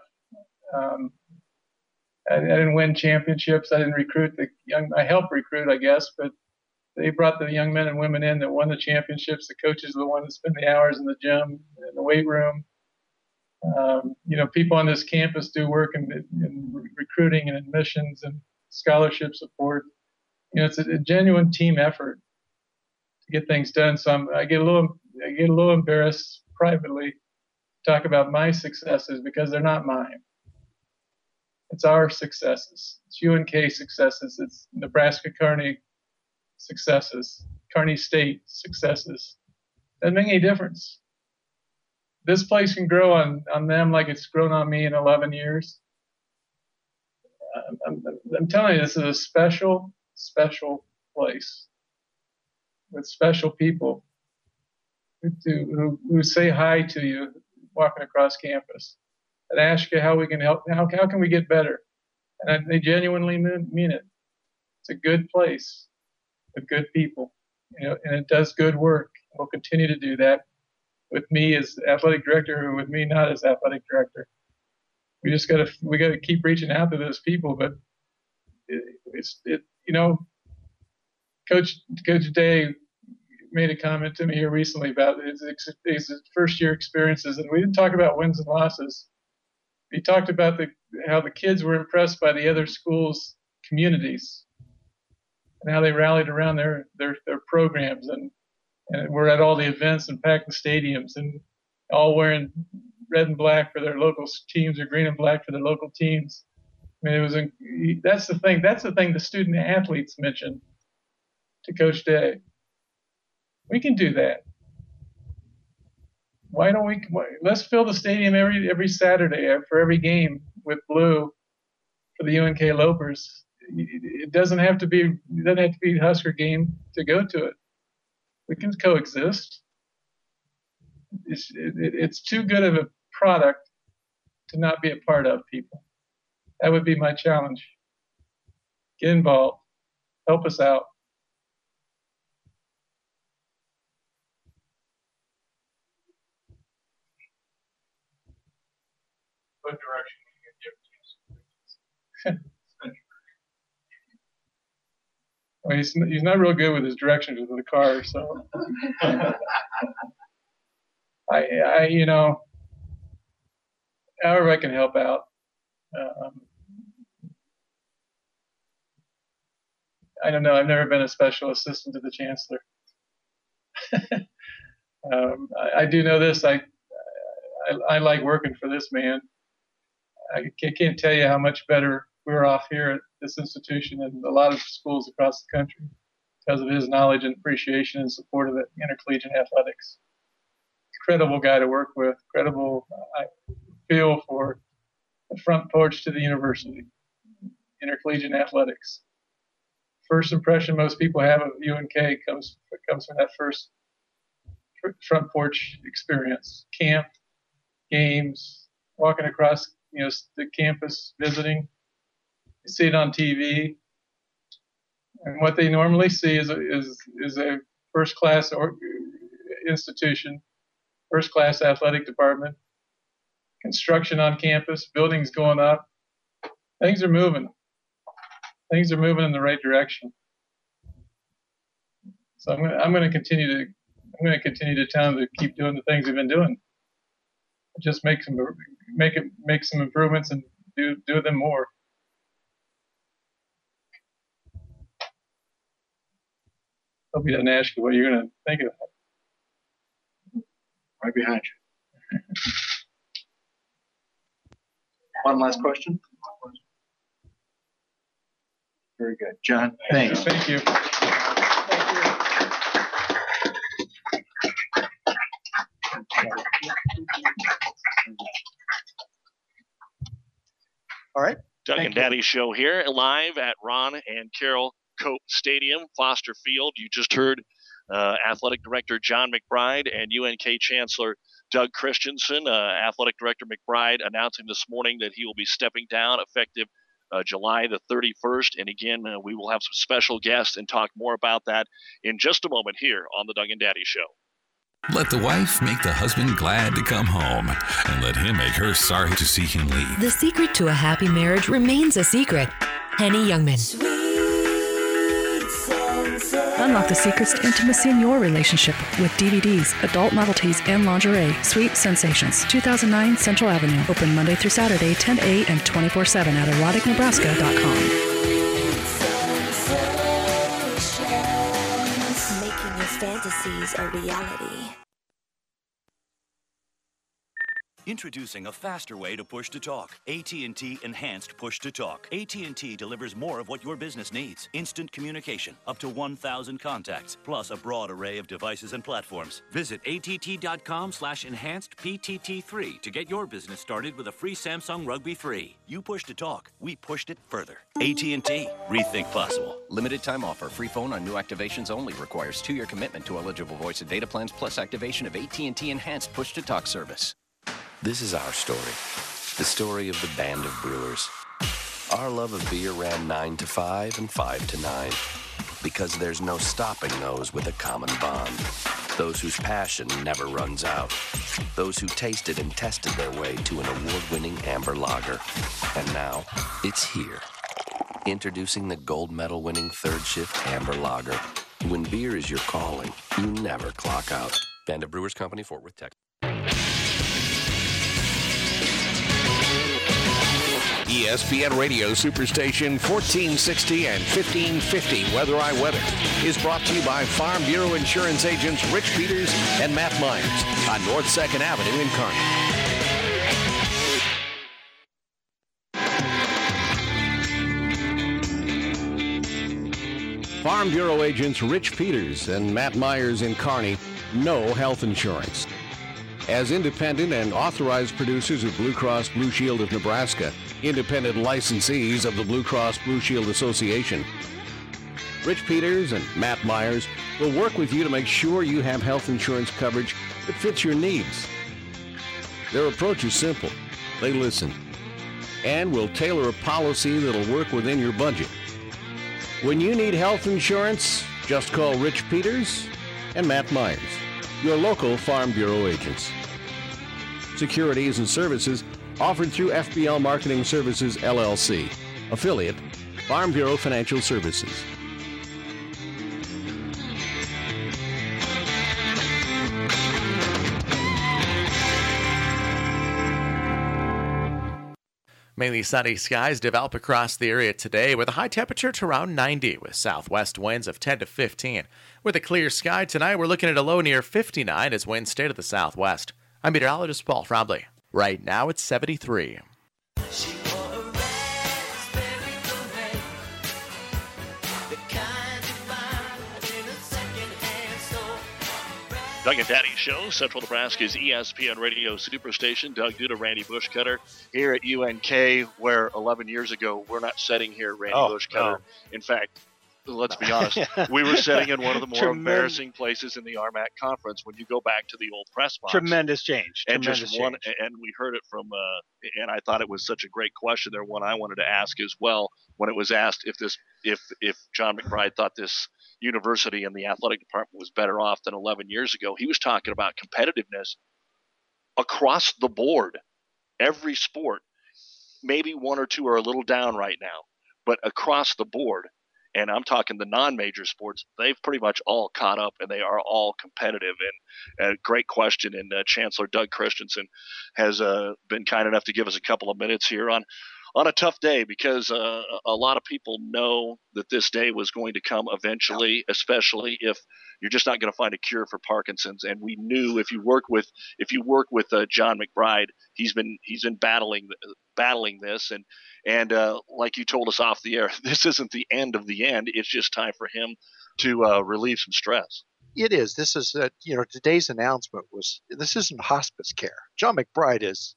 I didn't win championships. I didn't recruit the young. I helped recruit, I guess, but they brought the young men and women in that won the championships. The coaches are the ones that spend the hours in the gym, in the weight room. People on this campus do work in recruiting and admissions and scholarship support. It's a genuine team effort to get things done. So I get a little embarrassed privately to talk about my successes because they're not mine. It's our successes. It's UNK successes. It's Nebraska Kearney successes. Kearney State successes. Doesn't make any difference. This place can grow on them like it's grown on me in 11 years. I'm telling you, this is a special place with special people who say hi to you walking across campus and ask you how we can help. How can we get better? And they genuinely mean it. It's a good place with good people, and it does good work. We'll continue to do that with me as athletic director, or with me not as athletic director. We gotta keep reaching out to those people, but Coach Day made a comment to me here recently about his first year experiences, and we didn't talk about wins and losses. He talked about how the kids were impressed by the other schools' communities and how they rallied around their programs and were at all the events and packed the stadiums and all wearing red and black for their local teams or green and black for their local teams. I mean, that's the thing. That's the thing the student athletes mentioned to Coach Day. We can do that. Why don't we? Let's fill the stadium every Saturday for every game with blue for the UNK Lopers. It doesn't have to be Husker game to go to it. We can coexist. It's too good of a product to not be a part of, people. That would be my challenge. Get involved. Help us out. What direction can you give to? Well, he's not real good with his directions with the car, so I however I can help out. I don't know. I've never been a special assistant to the chancellor. I do know this. I like working for this man. I can't tell you how much better we're off here at this institution and a lot of schools across the country because of his knowledge and appreciation and support of the intercollegiate athletics. Incredible guy to work with. Incredible, I feel, for the front porch to the university. Intercollegiate athletics. First impression most people have of UNK comes from that first front porch experience. Camp, games, walking across the campus, visiting. You see it on TV, and what they normally see is a first-class institution, first-class athletic department, construction on campus, buildings going up. Things are moving. Things are moving in the right direction. So I'm going to continue to tell them to keep doing the things they've been doing. Just make some improvements and do them more. Hope he doesn't ask you what you're going to think of that. Right behind you. One last question. Very good. John, thanks. Thank you. All right. Doug and Daddy Show here, live at Ron and Carol Cope Stadium, Foster Field. You just heard Athletic Director John McBride and UNK Chancellor Doug Christensen. Athletic Director McBride announcing this morning that he will be stepping down effective July the 31st. And again, we will have some special guests and talk more about that in just a moment here on the Doug and Daddy Show. Let the wife make the husband glad to come home, and let him make her sorry to see him leave. The secret to a happy marriage remains a secret. Henny Youngman. Unlock the secrets to intimacy in your relationship with DVDs, adult novelties, and lingerie. Sweet Sensations, 2009 Central Avenue. Open Monday through Saturday, 10 to 8 and 24/7 at eroticnebraska.com. Making your fantasies a reality. Introducing a faster way to push to talk. AT&T Enhanced Push to Talk. AT&T delivers more of what your business needs. Instant communication, up to 1,000 contacts, plus a broad array of devices and platforms. Visit att.com/enhancedptt3 to get your business started with a free Samsung Rugby Free. You push to talk, we pushed it further. AT&T, rethink possible. Limited time offer. Free phone on new activations only. Requires 2-year commitment to eligible voice and data plans plus activation of AT&T Enhanced Push to Talk service. This is our story, the story of the Band of Brewers. Our love of beer ran 9 to 5 and 5 to 9, because there's no stopping those with a common bond. Those whose passion never runs out. Those who tasted and tested their way to an award-winning amber lager. And now, it's here. Introducing the gold medal-winning third shift amber lager. When beer is your calling, you never clock out. Band of Brewers Company, Fort Worth, Texas. ESPN Radio Superstation 1460 and 1550 Weather I Weather is brought to you by Farm Bureau Insurance agents Rich Peters and Matt Myers on North 2nd Avenue in Kearney. Farm Bureau agents Rich Peters and Matt Myers in Kearney know health insurance. As independent and authorized producers of Blue Cross Blue Shield of Nebraska, independent licensees of the Blue Cross Blue Shield Association, Rich Peters and Matt Myers will work with you to make sure you have health insurance coverage that fits your needs. Their approach is simple. They listen and will tailor a policy that'll work within your budget. When you need health insurance, just call Rich Peters and Matt Myers, your local Farm Bureau agents. Securities and services offered through FBL Marketing Services, LLC, affiliate, Farm Bureau Financial Services. Mainly sunny skies develop across the area today with a high temperature to around 90 with southwest winds of 10 to 15. With a clear sky tonight, we're looking at a low near 59 as winds stay to the southwest. I'm meteorologist Paul Frobley. Right now it's 73. Doug and Daddy Show, Central Nebraska's ESPN radio superstation. Doug Duda, Randy Bushcutter here at UNK, where 11 years ago, we're not sitting here, Randy Bushcutter. No. In fact, let's be honest, we were sitting in one of the more embarrassing places in the RMAC conference when you go back to the old press box. Tremendous change. And we heard it from, and I thought it was such a great question there. One I wanted to ask as well, when it was asked if John McBride thought this university and the athletic department was better off than 11 years ago. He was talking about competitiveness across the board, every sport. Maybe one or two are a little down right now, but across the board, and I'm talking the non-major sports, they've pretty much all caught up and they are all competitive. And a great question. And Chancellor Doug Christensen has been kind enough to give us a couple of minutes here on a tough day, because a lot of people know that this day was going to come eventually, especially if you're just not going to find a cure for Parkinson's. And we knew if you work with John McBride, he's been battling this, and like you told us off the air, this isn't the end of the end. It's just time for him to relieve some stress. It is. This is today's announcement was, this isn't hospice care. John McBride is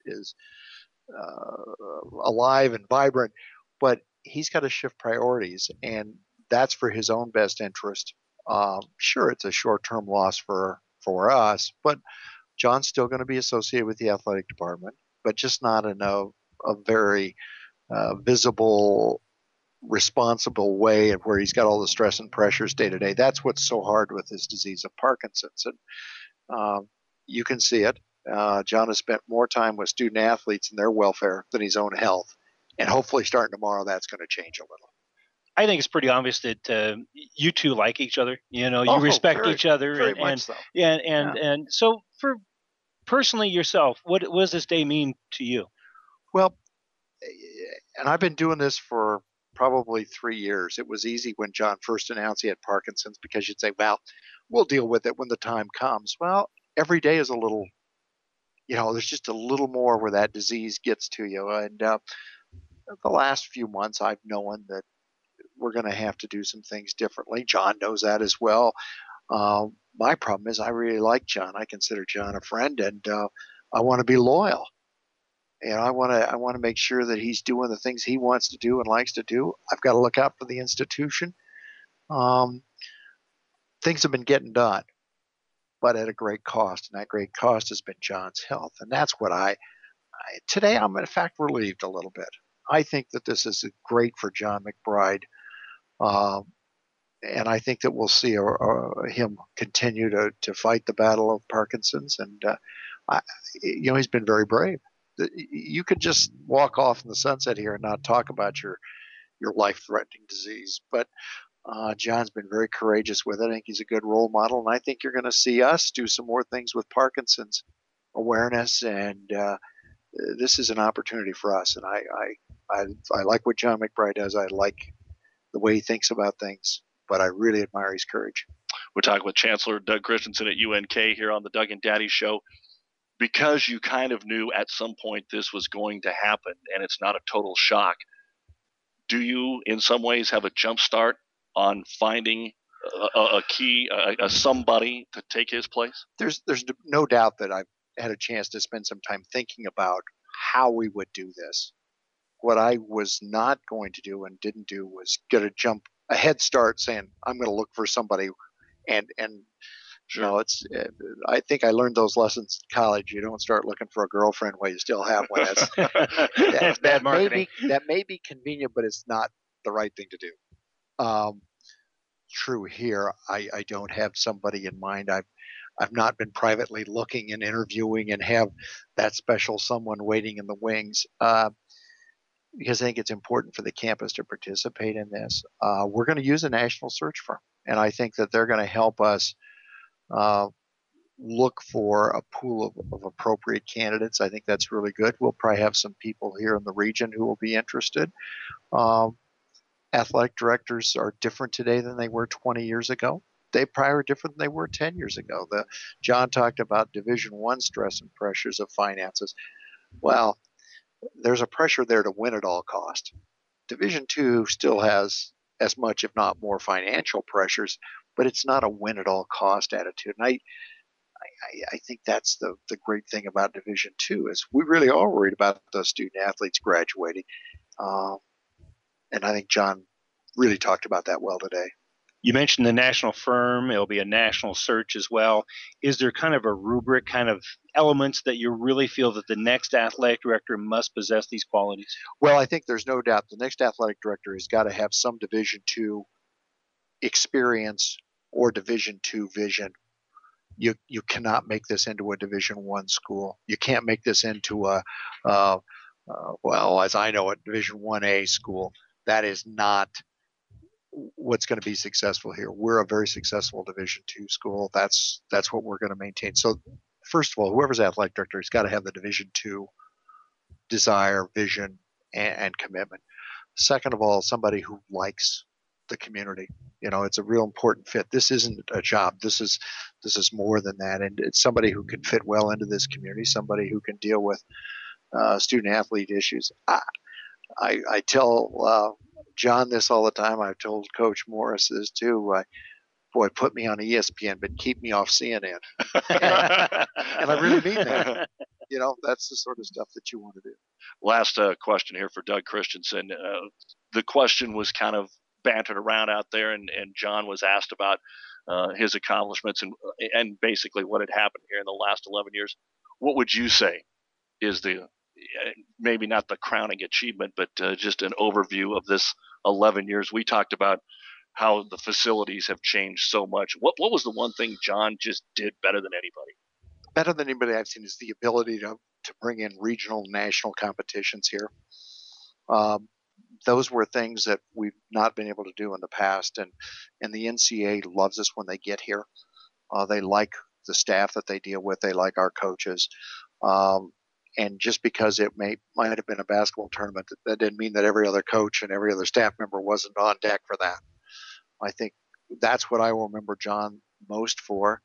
alive and vibrant, but he's got to shift priorities, and that's for his own best interest. Sure, it's a short-term loss for us, but John's still going to be associated with the athletic department, but just not in a very visible, responsible way of where he's got all the stress and pressures day to day. That's what's so hard with this disease of Parkinson's, and you can see it. John has spent more time with student athletes and their welfare than his own health. And hopefully starting tomorrow, that's going to change a little. I think it's pretty obvious that you two like each other. You respect each other. Very much so. And so for personally yourself, what does this day mean to you? Well, and I've been doing this for probably 3 years. It was easy when John first announced he had Parkinson's, because you'd say, well, we'll deal with it when the time comes. Well, every day is a little, there's just a little more where that disease gets to you. And the last few months, I've known that we're going to have to do some things differently. John knows that as well. My problem is I really like John. I consider John a friend, and I want to be loyal. I want to make sure that he's doing the things he wants to do and likes to do. I've got to look out for the institution. Things have been getting done, but at a great cost, and that great cost has been John's health. And that's what today I'm in fact relieved a little bit. I think that this is great for John McBride, and I think that we'll see him continue to fight the battle of Parkinson's. And he's been very brave. You could just walk off in the sunset here and not talk about your life-threatening disease, but John's been very courageous with it. I think he's a good role model, and I think you're going to see us do some more things with Parkinson's awareness, and this is an opportunity for us. And I like what John McBride does. I like the way he thinks about things, but I really admire his courage. We're talking with Chancellor Doug Christensen at UNK here on the Doug and Daddy Show. Because you kind of knew at some point this was going to happen, and it's not a total shock, do you in some ways have a jump start on finding a key, somebody to take his place? There's no doubt that I've had a chance to spend some time thinking about how we would do this. What I was not going to do and didn't do was get a head start saying, I'm going to look for somebody. And sure. I think I learned those lessons in college. You don't start looking for a girlfriend while you still have one. That's bad marketing. That may be convenient, but it's not the right thing to do. True here. I don't have somebody in mind. I've not been privately looking and interviewing and have that special someone waiting in the wings, because I think it's important for the campus to participate in this. We're going to use a national search firm, and I think that they're going to help us look for a pool of appropriate candidates. I think that's really good. We'll probably have some people here in the region who will be interested. Athletic directors are different today than they were 20 years ago. They probably are different than they were 10 years ago. John talked about Division I stress and pressures of finances. Well, there's a pressure there to win at all cost. Division II still has as much, if not more, financial pressures, but it's not a win at all cost attitude. And I think that's the great thing about Division II is we really are worried about those student athletes graduating. And I think John really talked about that well today. You mentioned the national firm. It'll be a national search as well. Is there kind of a rubric, kind of elements that you really feel that the next athletic director must possess these qualities? Well, I think there's no doubt the next athletic director has got to have some Division II experience or Division II vision. You cannot make this into a Division I school. You can't make this into well, as I know it, Division 1A school. That is not what's going to be successful here. We're a very successful Division II school. That's what we're going to maintain. So first of all, whoever's athletic director has got to have the Division II desire, vision, and commitment. Second of all, somebody who likes the community. You know, it's a real important fit. This isn't a job. This is more than that. And it's somebody who can fit well into this community, somebody who can deal with student athlete issues. I tell John this all the time. I've told Coach Morris this too. Boy, put me on ESPN, but keep me off CNN. And I really mean that. You know, that's the sort of stuff that you want to do. Last question here for Doug Christensen. The question was kind of bantered around out there, and John was asked about his accomplishments and basically what had happened here in the last 11 years. What would you say is the maybe not the crowning achievement, but just an overview of this 11 years? We talked about how the facilities have changed so much. What was the one thing John just did better than anybody? Better than anybody I've seen is the ability to bring in regional, national competitions here. Those were things that we've not been able to do in the past, and the NCAA loves us when they get here. They like the staff that they deal with. They like our coaches. And just because it might have been a basketball tournament, that didn't mean that every other coach and every other staff member wasn't on deck for that. I think that's what I will remember John most for.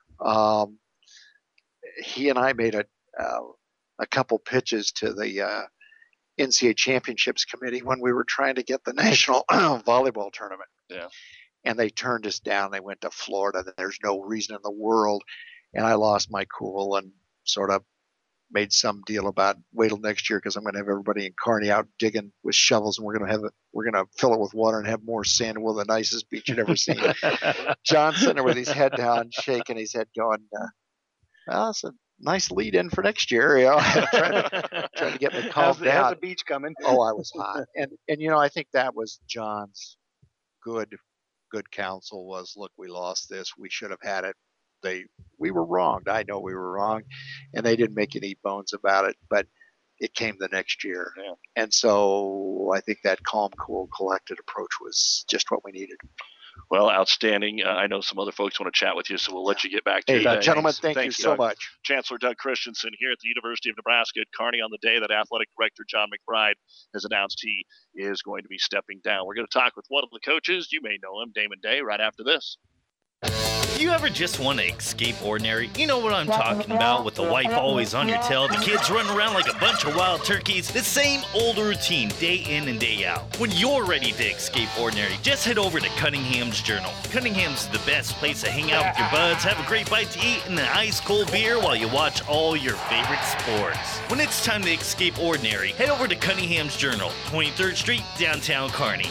He and I made a couple pitches to the NCAA Championships Committee when we were trying to get the national volleyball tournament. Yeah. And they turned us down. They went to Florida. There's no reason in the world. And I lost my cool and sort of made some deal about wait till next year because I'm going to have everybody in Kearney out digging with shovels, and we're going to fill it with water and have more sand. Well, the nicest beach you'd ever seen. John sitting there with his head down, shaking his head, going, "Well, that's a nice lead in for next year." You know, trying to get me calmed down. How's the beach coming? Oh, I was hot, and you know, I think that was John's good counsel was, look, we lost this. We should have had it. We were wronged. I know we were wrong, and they didn't make any bones about it, but it came the next year. Yeah. And so I think that calm, cool, collected approach was just what we needed. Well, outstanding. I know some other folks want to chat with you, so we'll let you get back to it. Gentlemen, thank you Thanks, so Doug. much. Chancellor Doug Christensen here at the University of Nebraska at Kearney on the day that Athletic Director John McBride has announced he is going to be stepping down. We're going to talk with one of the coaches. You may know him, Damon Day, right after this. You ever just want to escape ordinary? You know what I'm talking about, with the wife always on your tail, the kids running around like a bunch of wild turkeys, the same old routine day in and day out. When you're ready to escape ordinary, just head over to Cunningham's Journal. Cunningham's is the best place to hang out with your buds, have a great bite to eat, and an ice-cold beer while you watch all your favorite sports. When it's time to escape ordinary, head over to Cunningham's Journal, 23rd Street, downtown Kearney.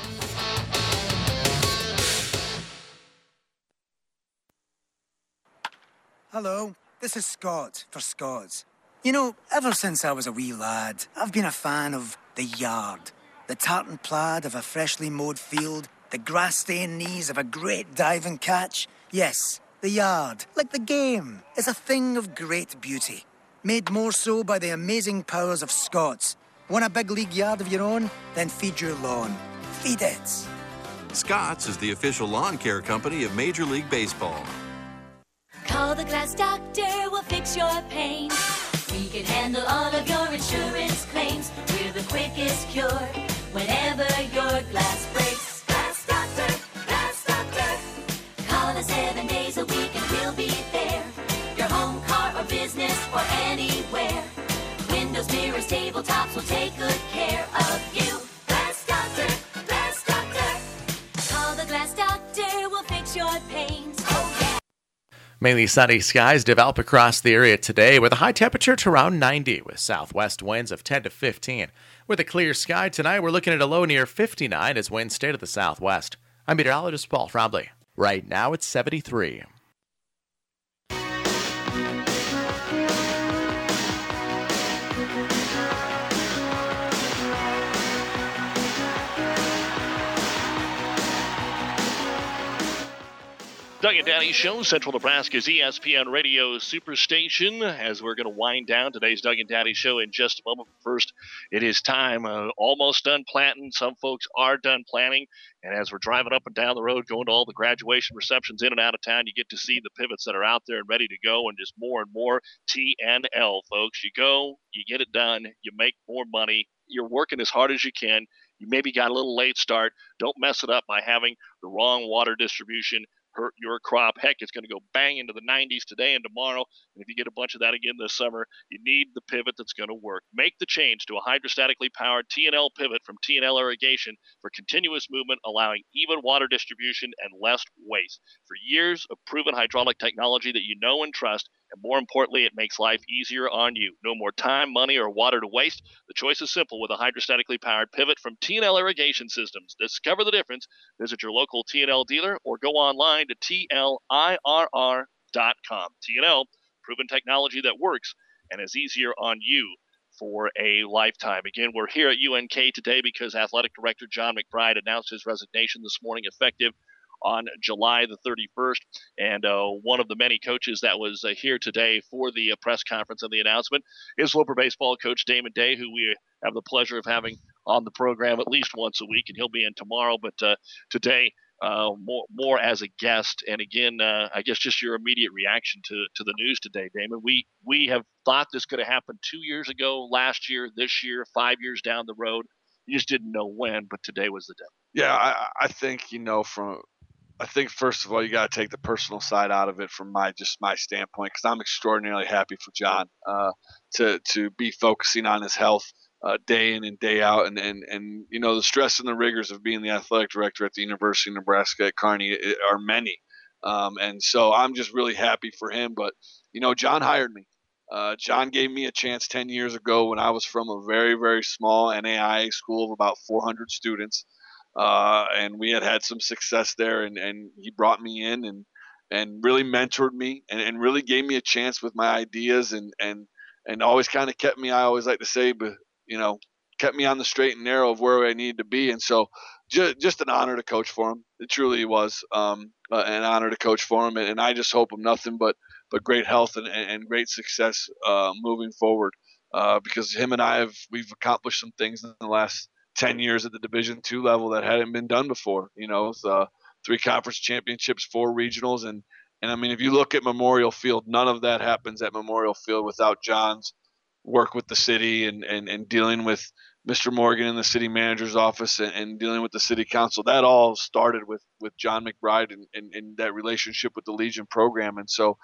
Hello, this is Scott for Scots. You know, ever since I was a wee lad, I've been a fan of the yard. The tartan plaid of a freshly mowed field, the grass-stained knees of a great diving catch. Yes, the yard, like the game, is a thing of great beauty. Made more so by the amazing powers of Scots. Want a big league yard of your own? Then feed your lawn. Feed it. Scott's is the official lawn care company of Major League Baseball. Call the the Glass Doctor will fix your pain. We can handle all of your insurance claims. We're the quickest cure whenever your glass breaks. Glass Doctor, Glass Doctor. Call us 7 days a week and we'll be there. Your home, car, or business, or anywhere. Windows, mirrors, tabletops will take good care of you. Glass Doctor, Glass Doctor. Call the Glass Doctor, we'll fix your pains. Oh yeah. Mainly sunny skies develop across the area today with a high temperature to around 90 with southwest winds of 10 to 15. With a clear sky tonight, we're looking at a low near 59 as winds stay to the southwest. I'm meteorologist Paul Frombley. Right now it's 73. Doug and Daddy Show, Central Nebraska's ESPN Radio Superstation. As we're going to wind down today's Doug and Daddy Show in just a moment. First, it is time. Almost done planting. Some folks are done planting. And as we're driving up and down the road, going to all the graduation receptions in and out of town, you get to see the pivots that are out there and ready to go, and just more and more TNL, folks. You go, you get it done, you make more money. You're working as hard as you can. You maybe got a little late start. Don't mess it up by having the wrong water distribution. Hurt your crop. Heck, it's going to go bang into the 90s today and tomorrow. And if you get a bunch of that again this summer, you need the pivot that's going to work. Make the change to a hydrostatically powered TNL pivot from TNL Irrigation for continuous movement, allowing even water distribution and less waste. For years of proven hydraulic technology that you know and trust, and more importantly, it makes life easier on you. No more time, money, or water to waste. The choice is simple with a hydrostatically powered pivot from TNL Irrigation Systems. Discover the difference. Visit your local TNL dealer or go online to TNLIRR.com. TNL, proven technology that works and is easier on you for a lifetime. Again, we're here at UNK today because Athletic Director John McBride announced his resignation this morning, effective on July the 31st. And one of the many coaches that was here today for the press conference and the announcement is Wilbur baseball coach Damon Day, who we have the pleasure of having on the program at least once a week, and he'll be in tomorrow. But today, more as a guest. And again, I guess just your immediate reaction to the news today, Damon. We have thought this could have happened 2 years ago, last year, this year, 5 years down the road. You just didn't know when, but today was the day. Yeah, I think, I think first of all, you got to take the personal side out of it from my standpoint, because I'm extraordinarily happy for John to be focusing on his health day in and day out, and the stress and the rigors of being the athletic director at the University of Nebraska at Kearney are many, and so I'm just really happy for him. But John hired me. John gave me a chance 10 years ago when I was from a very, very small NAIA school of about 400 students. And we had some success there, and he brought me in and really mentored me and really gave me a chance with my ideas and always kind of kept me, I always like to say, but kept me on the straight and narrow of where I needed to be. And so just an honor to coach for him. It truly was an honor to coach for him. And I just hope him nothing but great health and great success moving forward, because him and we've accomplished some things in the last 10 years at the Division II level that hadn't been done before. 3 conference championships, 4 regionals. And I mean, if you look at Memorial Field, none of that happens at Memorial Field without John's work with the city and dealing with Mr. Morgan in the city manager's office and dealing with the city council. That all started with John McBride and that relationship with the Legion program. And so,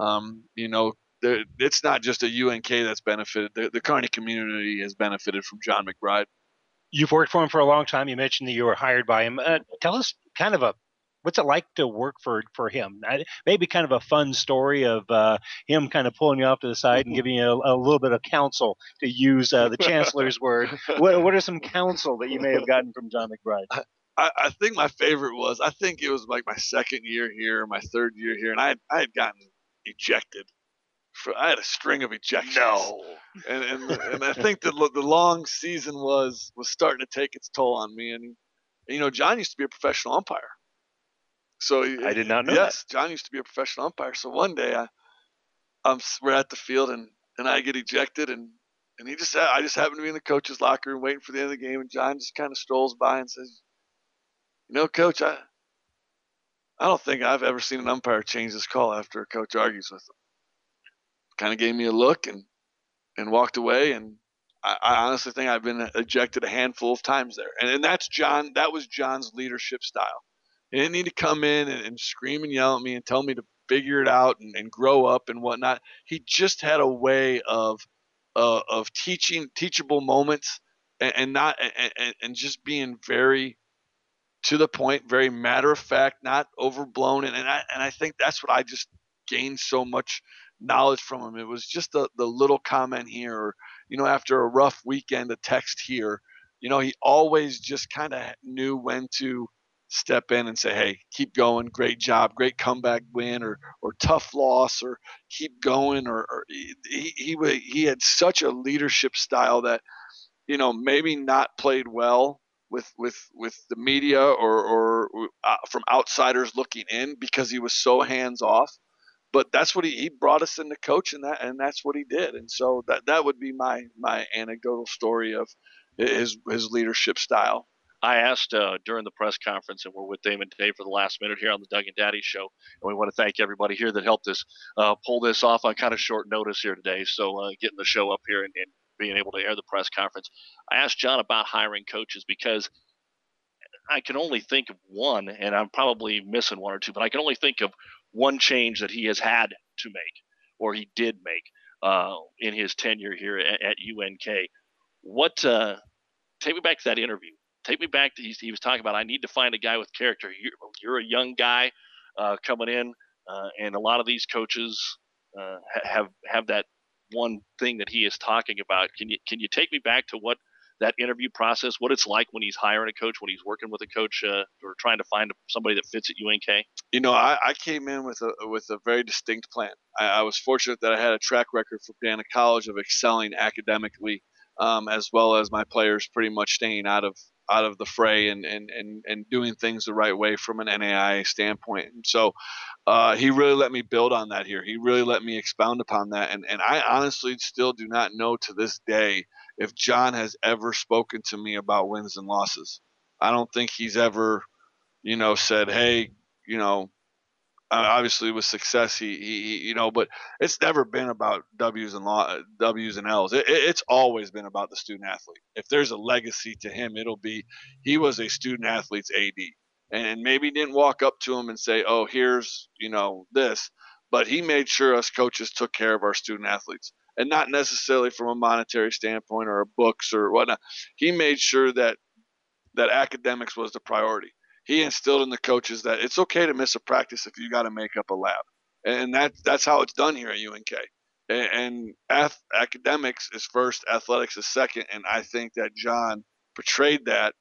it's not just a UNK that's benefited. The Kearney community has benefited from John McBride. You've worked for him for a long time. You mentioned that you were hired by him. Tell us kind of what's it like to work for him? Maybe kind of a fun story of him kind of pulling you off to the side and giving you a little bit of counsel, to use the chancellor's word. What are some counsel that you may have gotten from John McBride? I think my favorite was, I think it was like my second year here, my third year here, and I had gotten ejected. I had a string of ejections. No. And I think the long season was starting to take its toll on me. And John used to be a professional umpire. So I did not know. Yes, John used to be a professional umpire. So one day we're at the field and I get ejected and I just happen to be in the coach's locker room waiting for the end of the game, and John just kind of strolls by and says, "Coach, I I don't think I've ever seen an umpire change his call after a coach argues with him. Kind of gave me a look and walked away. And I honestly think I've been ejected a handful of times there. And that's John. That was John's leadership style. He didn't need to come in and scream and yell at me and tell me to figure it out and grow up and whatnot. He just had a way of teachable moments and just being very to the point, very matter of fact, not overblown. And I think that's what I just gained so much knowledge from him. It was just the little comment here, or, after a rough weekend, a text here. He always just kind of knew when to step in and say, hey, keep going, great job, great comeback win, or tough loss, or keep going, or he had such a leadership style that, maybe not played well with the media or from outsiders looking in, because he was so hands off. But that's what he brought us into coaching, and that's what he did. And so that would be my anecdotal story of his leadership style. I asked during the press conference, and we're with Damon Day for the last minute here on the Doug and Daddy Show, and we want to thank everybody here that helped us pull this off on kind of short notice here today. So getting the show up here and being able to air the press conference. I asked John about hiring coaches because I can only think of one, and I'm probably missing one or two, but I can only think of one change that he has had to make, or he did make in his tenure here at UNK. Take me back to that interview. Take me back to he was talking about, I need to find a guy with character. You're a young guy coming in, and a lot of these coaches have that one thing that he is talking about. Can you take me back to what that interview process, what it's like when he's hiring a coach, when he's working with a coach, or trying to find somebody that fits at UNK? I came in with a very distinct plan. I was fortunate that I had a track record from Dana College of excelling academically, as well as my players pretty much staying out of the fray and doing things the right way from an NAIA standpoint. And so he really let me build on that here. He really let me expound upon that. And I honestly still do not know to this day if John has ever spoken to me about wins and losses. I don't think he's ever, said, hey, obviously with success, he but it's never been about W's and L's. It's always been about the student athlete. If there's a legacy to him, it'll be he was a student athlete's AD, and maybe didn't walk up to him and say, oh, here's this, but he made sure us coaches took care of our student athletes, and not necessarily from a monetary standpoint or books or whatnot. He made sure that academics was the priority. He instilled in the coaches that it's okay to miss a practice if you got to make up a lab. And that's how it's done here at UNK. And academics is first, athletics is second. And I think that John portrayed that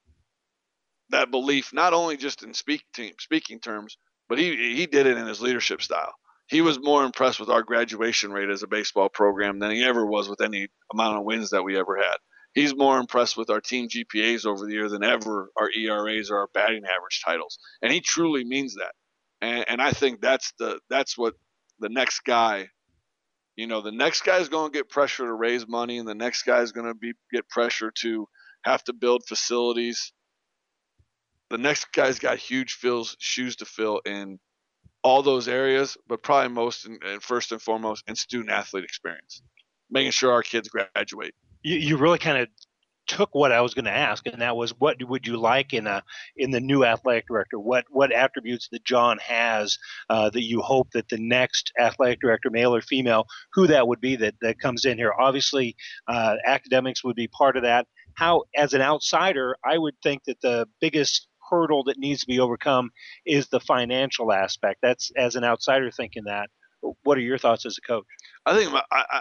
belief, not only just in speaking terms, but he did it in his leadership style. He was more impressed with our graduation rate as a baseball program than he ever was with any amount of wins that we ever had. He's more impressed with our team GPAs over the year than ever our ERAs or our batting average titles. And he truly means that. And I think that's what the next guy, the next guy is going to get pressure to raise money, and the next guy is going to get pressure to have to build facilities. The next guy's got huge shoes to fill in all those areas, but probably first and foremost in student athlete experience, making sure our kids graduate. You really kind of took what I was going to ask, and that was, what would you like in the new athletic director? What attributes that John has that you hope that the next athletic director, male or female, who that would be that comes in here? Obviously, academics would be part of that. How, as an outsider, I would think that the biggest hurdle that needs to be overcome is the financial aspect. That's, as an outsider thinking that. What are your thoughts as a coach? I think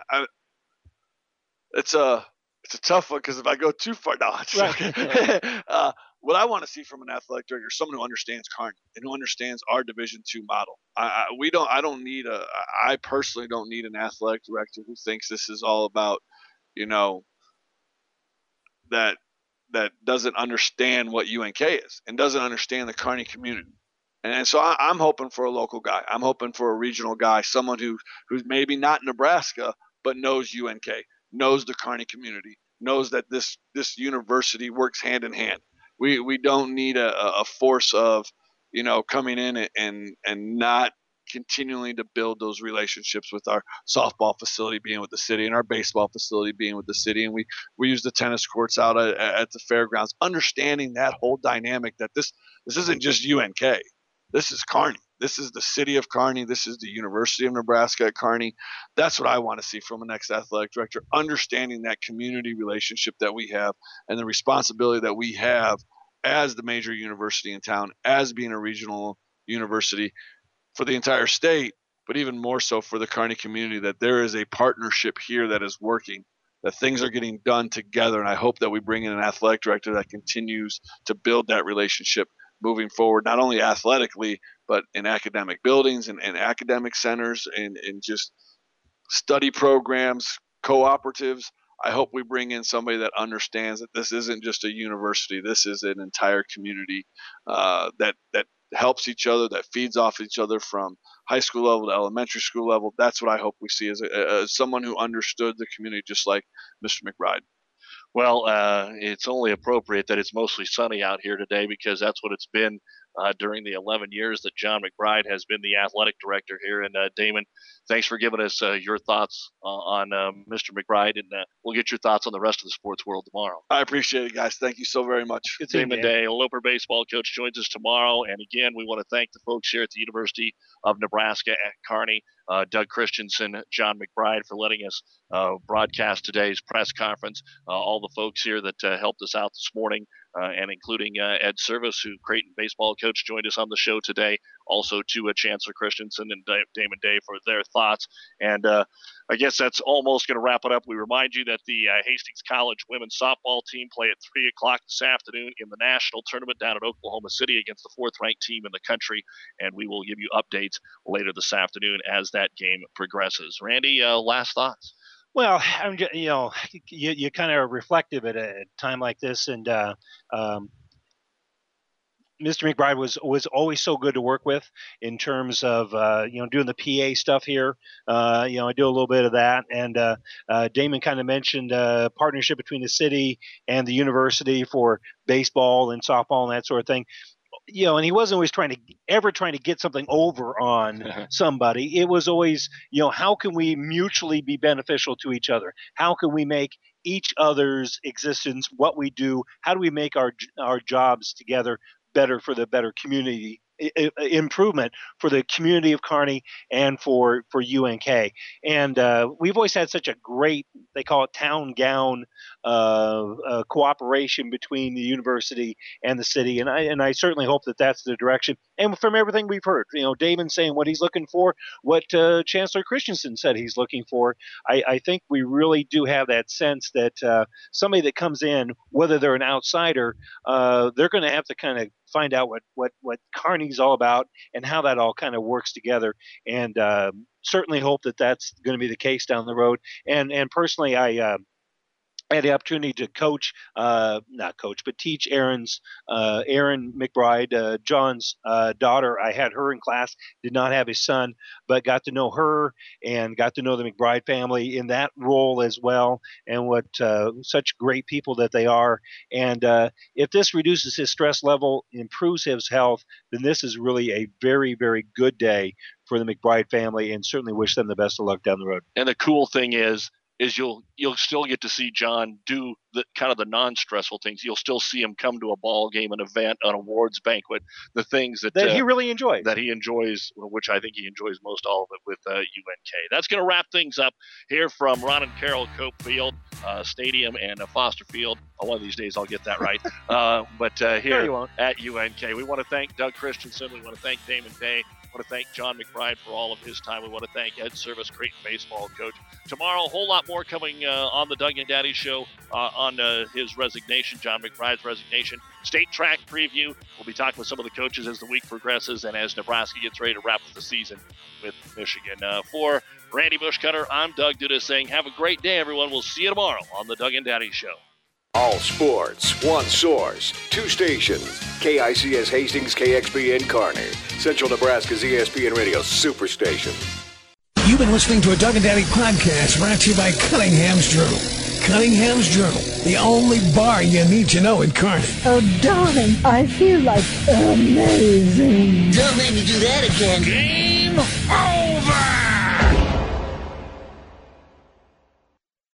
it's a tough one, because if I go too far, what I want to see from an athletic director is someone who understands Kearney and who understands our Division II model. I personally don't need an athletic director who thinks this is all about, that doesn't understand what UNK is and doesn't understand the Kearney community. And so I'm hoping for a local guy. I'm hoping for a regional guy, someone who's maybe not Nebraska, but knows UNK, knows the Kearney community, knows that this university works hand in hand. We don't need a force of coming in and not continuing to build those relationships with our softball facility being with the city and our baseball facility being with the city. And we use the tennis courts out at the fairgrounds, understanding that whole dynamic that this isn't just UNK. This is Kearney. This is the city of Kearney. This is the University of Nebraska at Kearney. That's what I want to see from the next athletic director, understanding that community relationship that we have and the responsibility that we have as the major university in town, as being a regional university for the entire state, but even more so for the Kearney community, that there is a partnership here that is working, that things are getting done together. And I hope that we bring in an athletic director that continues to build that relationship moving forward, not only athletically, but in academic buildings and academic centers and just study programs, cooperatives. I hope we bring in somebody that understands that this isn't just a university. This is an entire community that helps each other, that feeds off each other from high school level to elementary school level. That's what I hope we see as someone who understood the community, just like Mr. McBride. Well, it's only appropriate that it's mostly sunny out here today, because that's what it's been during the 11 years that John McBride has been the athletic director here. And Damon, thanks for giving us your thoughts on Mr. McBride, and we'll get your thoughts on the rest of the sports world tomorrow. I appreciate it, guys. Thank you so very much. Damon Day, a Loper baseball coach, joins us tomorrow. And again, we want to thank the folks here at the University of Nebraska at Kearney, Doug Christensen, John McBride, for letting us broadcast today's press conference. All the folks here that helped us out this morning, and including Ed Service, who Creighton baseball coach, joined us on the show today. Also to Chancellor Christensen and Damon Day for their thoughts. And I guess that's almost going to wrap it up. We remind you that the Hastings College women's softball team play at 3 o'clock this afternoon in the national tournament down at Oklahoma City against the 4th-ranked team in the country. And we will give you updates later this afternoon as that game progresses. Randy, last thoughts? Well, I'm just, you kind of reflective at a time like this, and Mr. McBride was always so good to work with in terms of doing the PA stuff here. I do a little bit of that, and Damon kind of mentioned partnership between the city and the university for baseball and softball and that sort of thing. And he wasn't always trying to get something over on somebody. It was always, how can we mutually be beneficial to each other? How can we make each other's existence, what we do, how do we make our jobs together better for the better community improvement for the community of Kearney and for UNK. And we've always had such a great, they call it town gown cooperation between the university and the city. And I certainly hope that that's the direction. And from everything we've heard, Damon saying what he's looking for, what Chancellor Christensen said he's looking for, I think we really do have that sense that somebody that comes in, whether they're an outsider, they're going to have to kind of find out what Kearney's all about and how that all kind of works together. And certainly hope that that's going to be the case down the road. And personally, I had the opportunity to teach Erin McBride, John's daughter. I had her in class, did not have his son, but got to know her and got to know the McBride family in that role as well, and what such great people that they are. And if this reduces his stress level, improves his health, then this is really a very, very good day for the McBride family, and certainly wish them the best of luck down the road. And the cool thing is you'll still get to see John do the kind of the non-stressful things. You'll still see him come to a ball game, an event, an awards banquet, the things that he really enjoys. That he enjoys, which I think he enjoys most all of it with UNK. That's going to wrap things up here from Ron and Carol Cope Field Stadium and Foster Field. One of these days I'll get that right. But here at UNK, we want to thank Doug Christensen. We want to thank Damon Day. I want to thank John McBride for all of his time. We want to thank Ed Service, Creighton baseball coach. Tomorrow, a whole lot more coming on the Doug and Daddy Show on his resignation, John McBride's resignation. State track preview. We'll be talking with some of the coaches as the week progresses and as Nebraska gets ready to wrap up the season with Michigan. For Randy Bushcutter, I'm Doug Duda saying have a great day, everyone. We'll see you tomorrow on the Doug and Daddy Show. All sports, one source, two stations. KICS Hastings, KXPN Kearney. Central Nebraska's ESPN Radio Superstation. You've been listening to a Doug and Daddy podcast brought to you by Cunningham's Drew. Cunningham's Journal, the only bar you need to know in Kearney. Oh, darling, I feel like amazing. Don't make me do that again.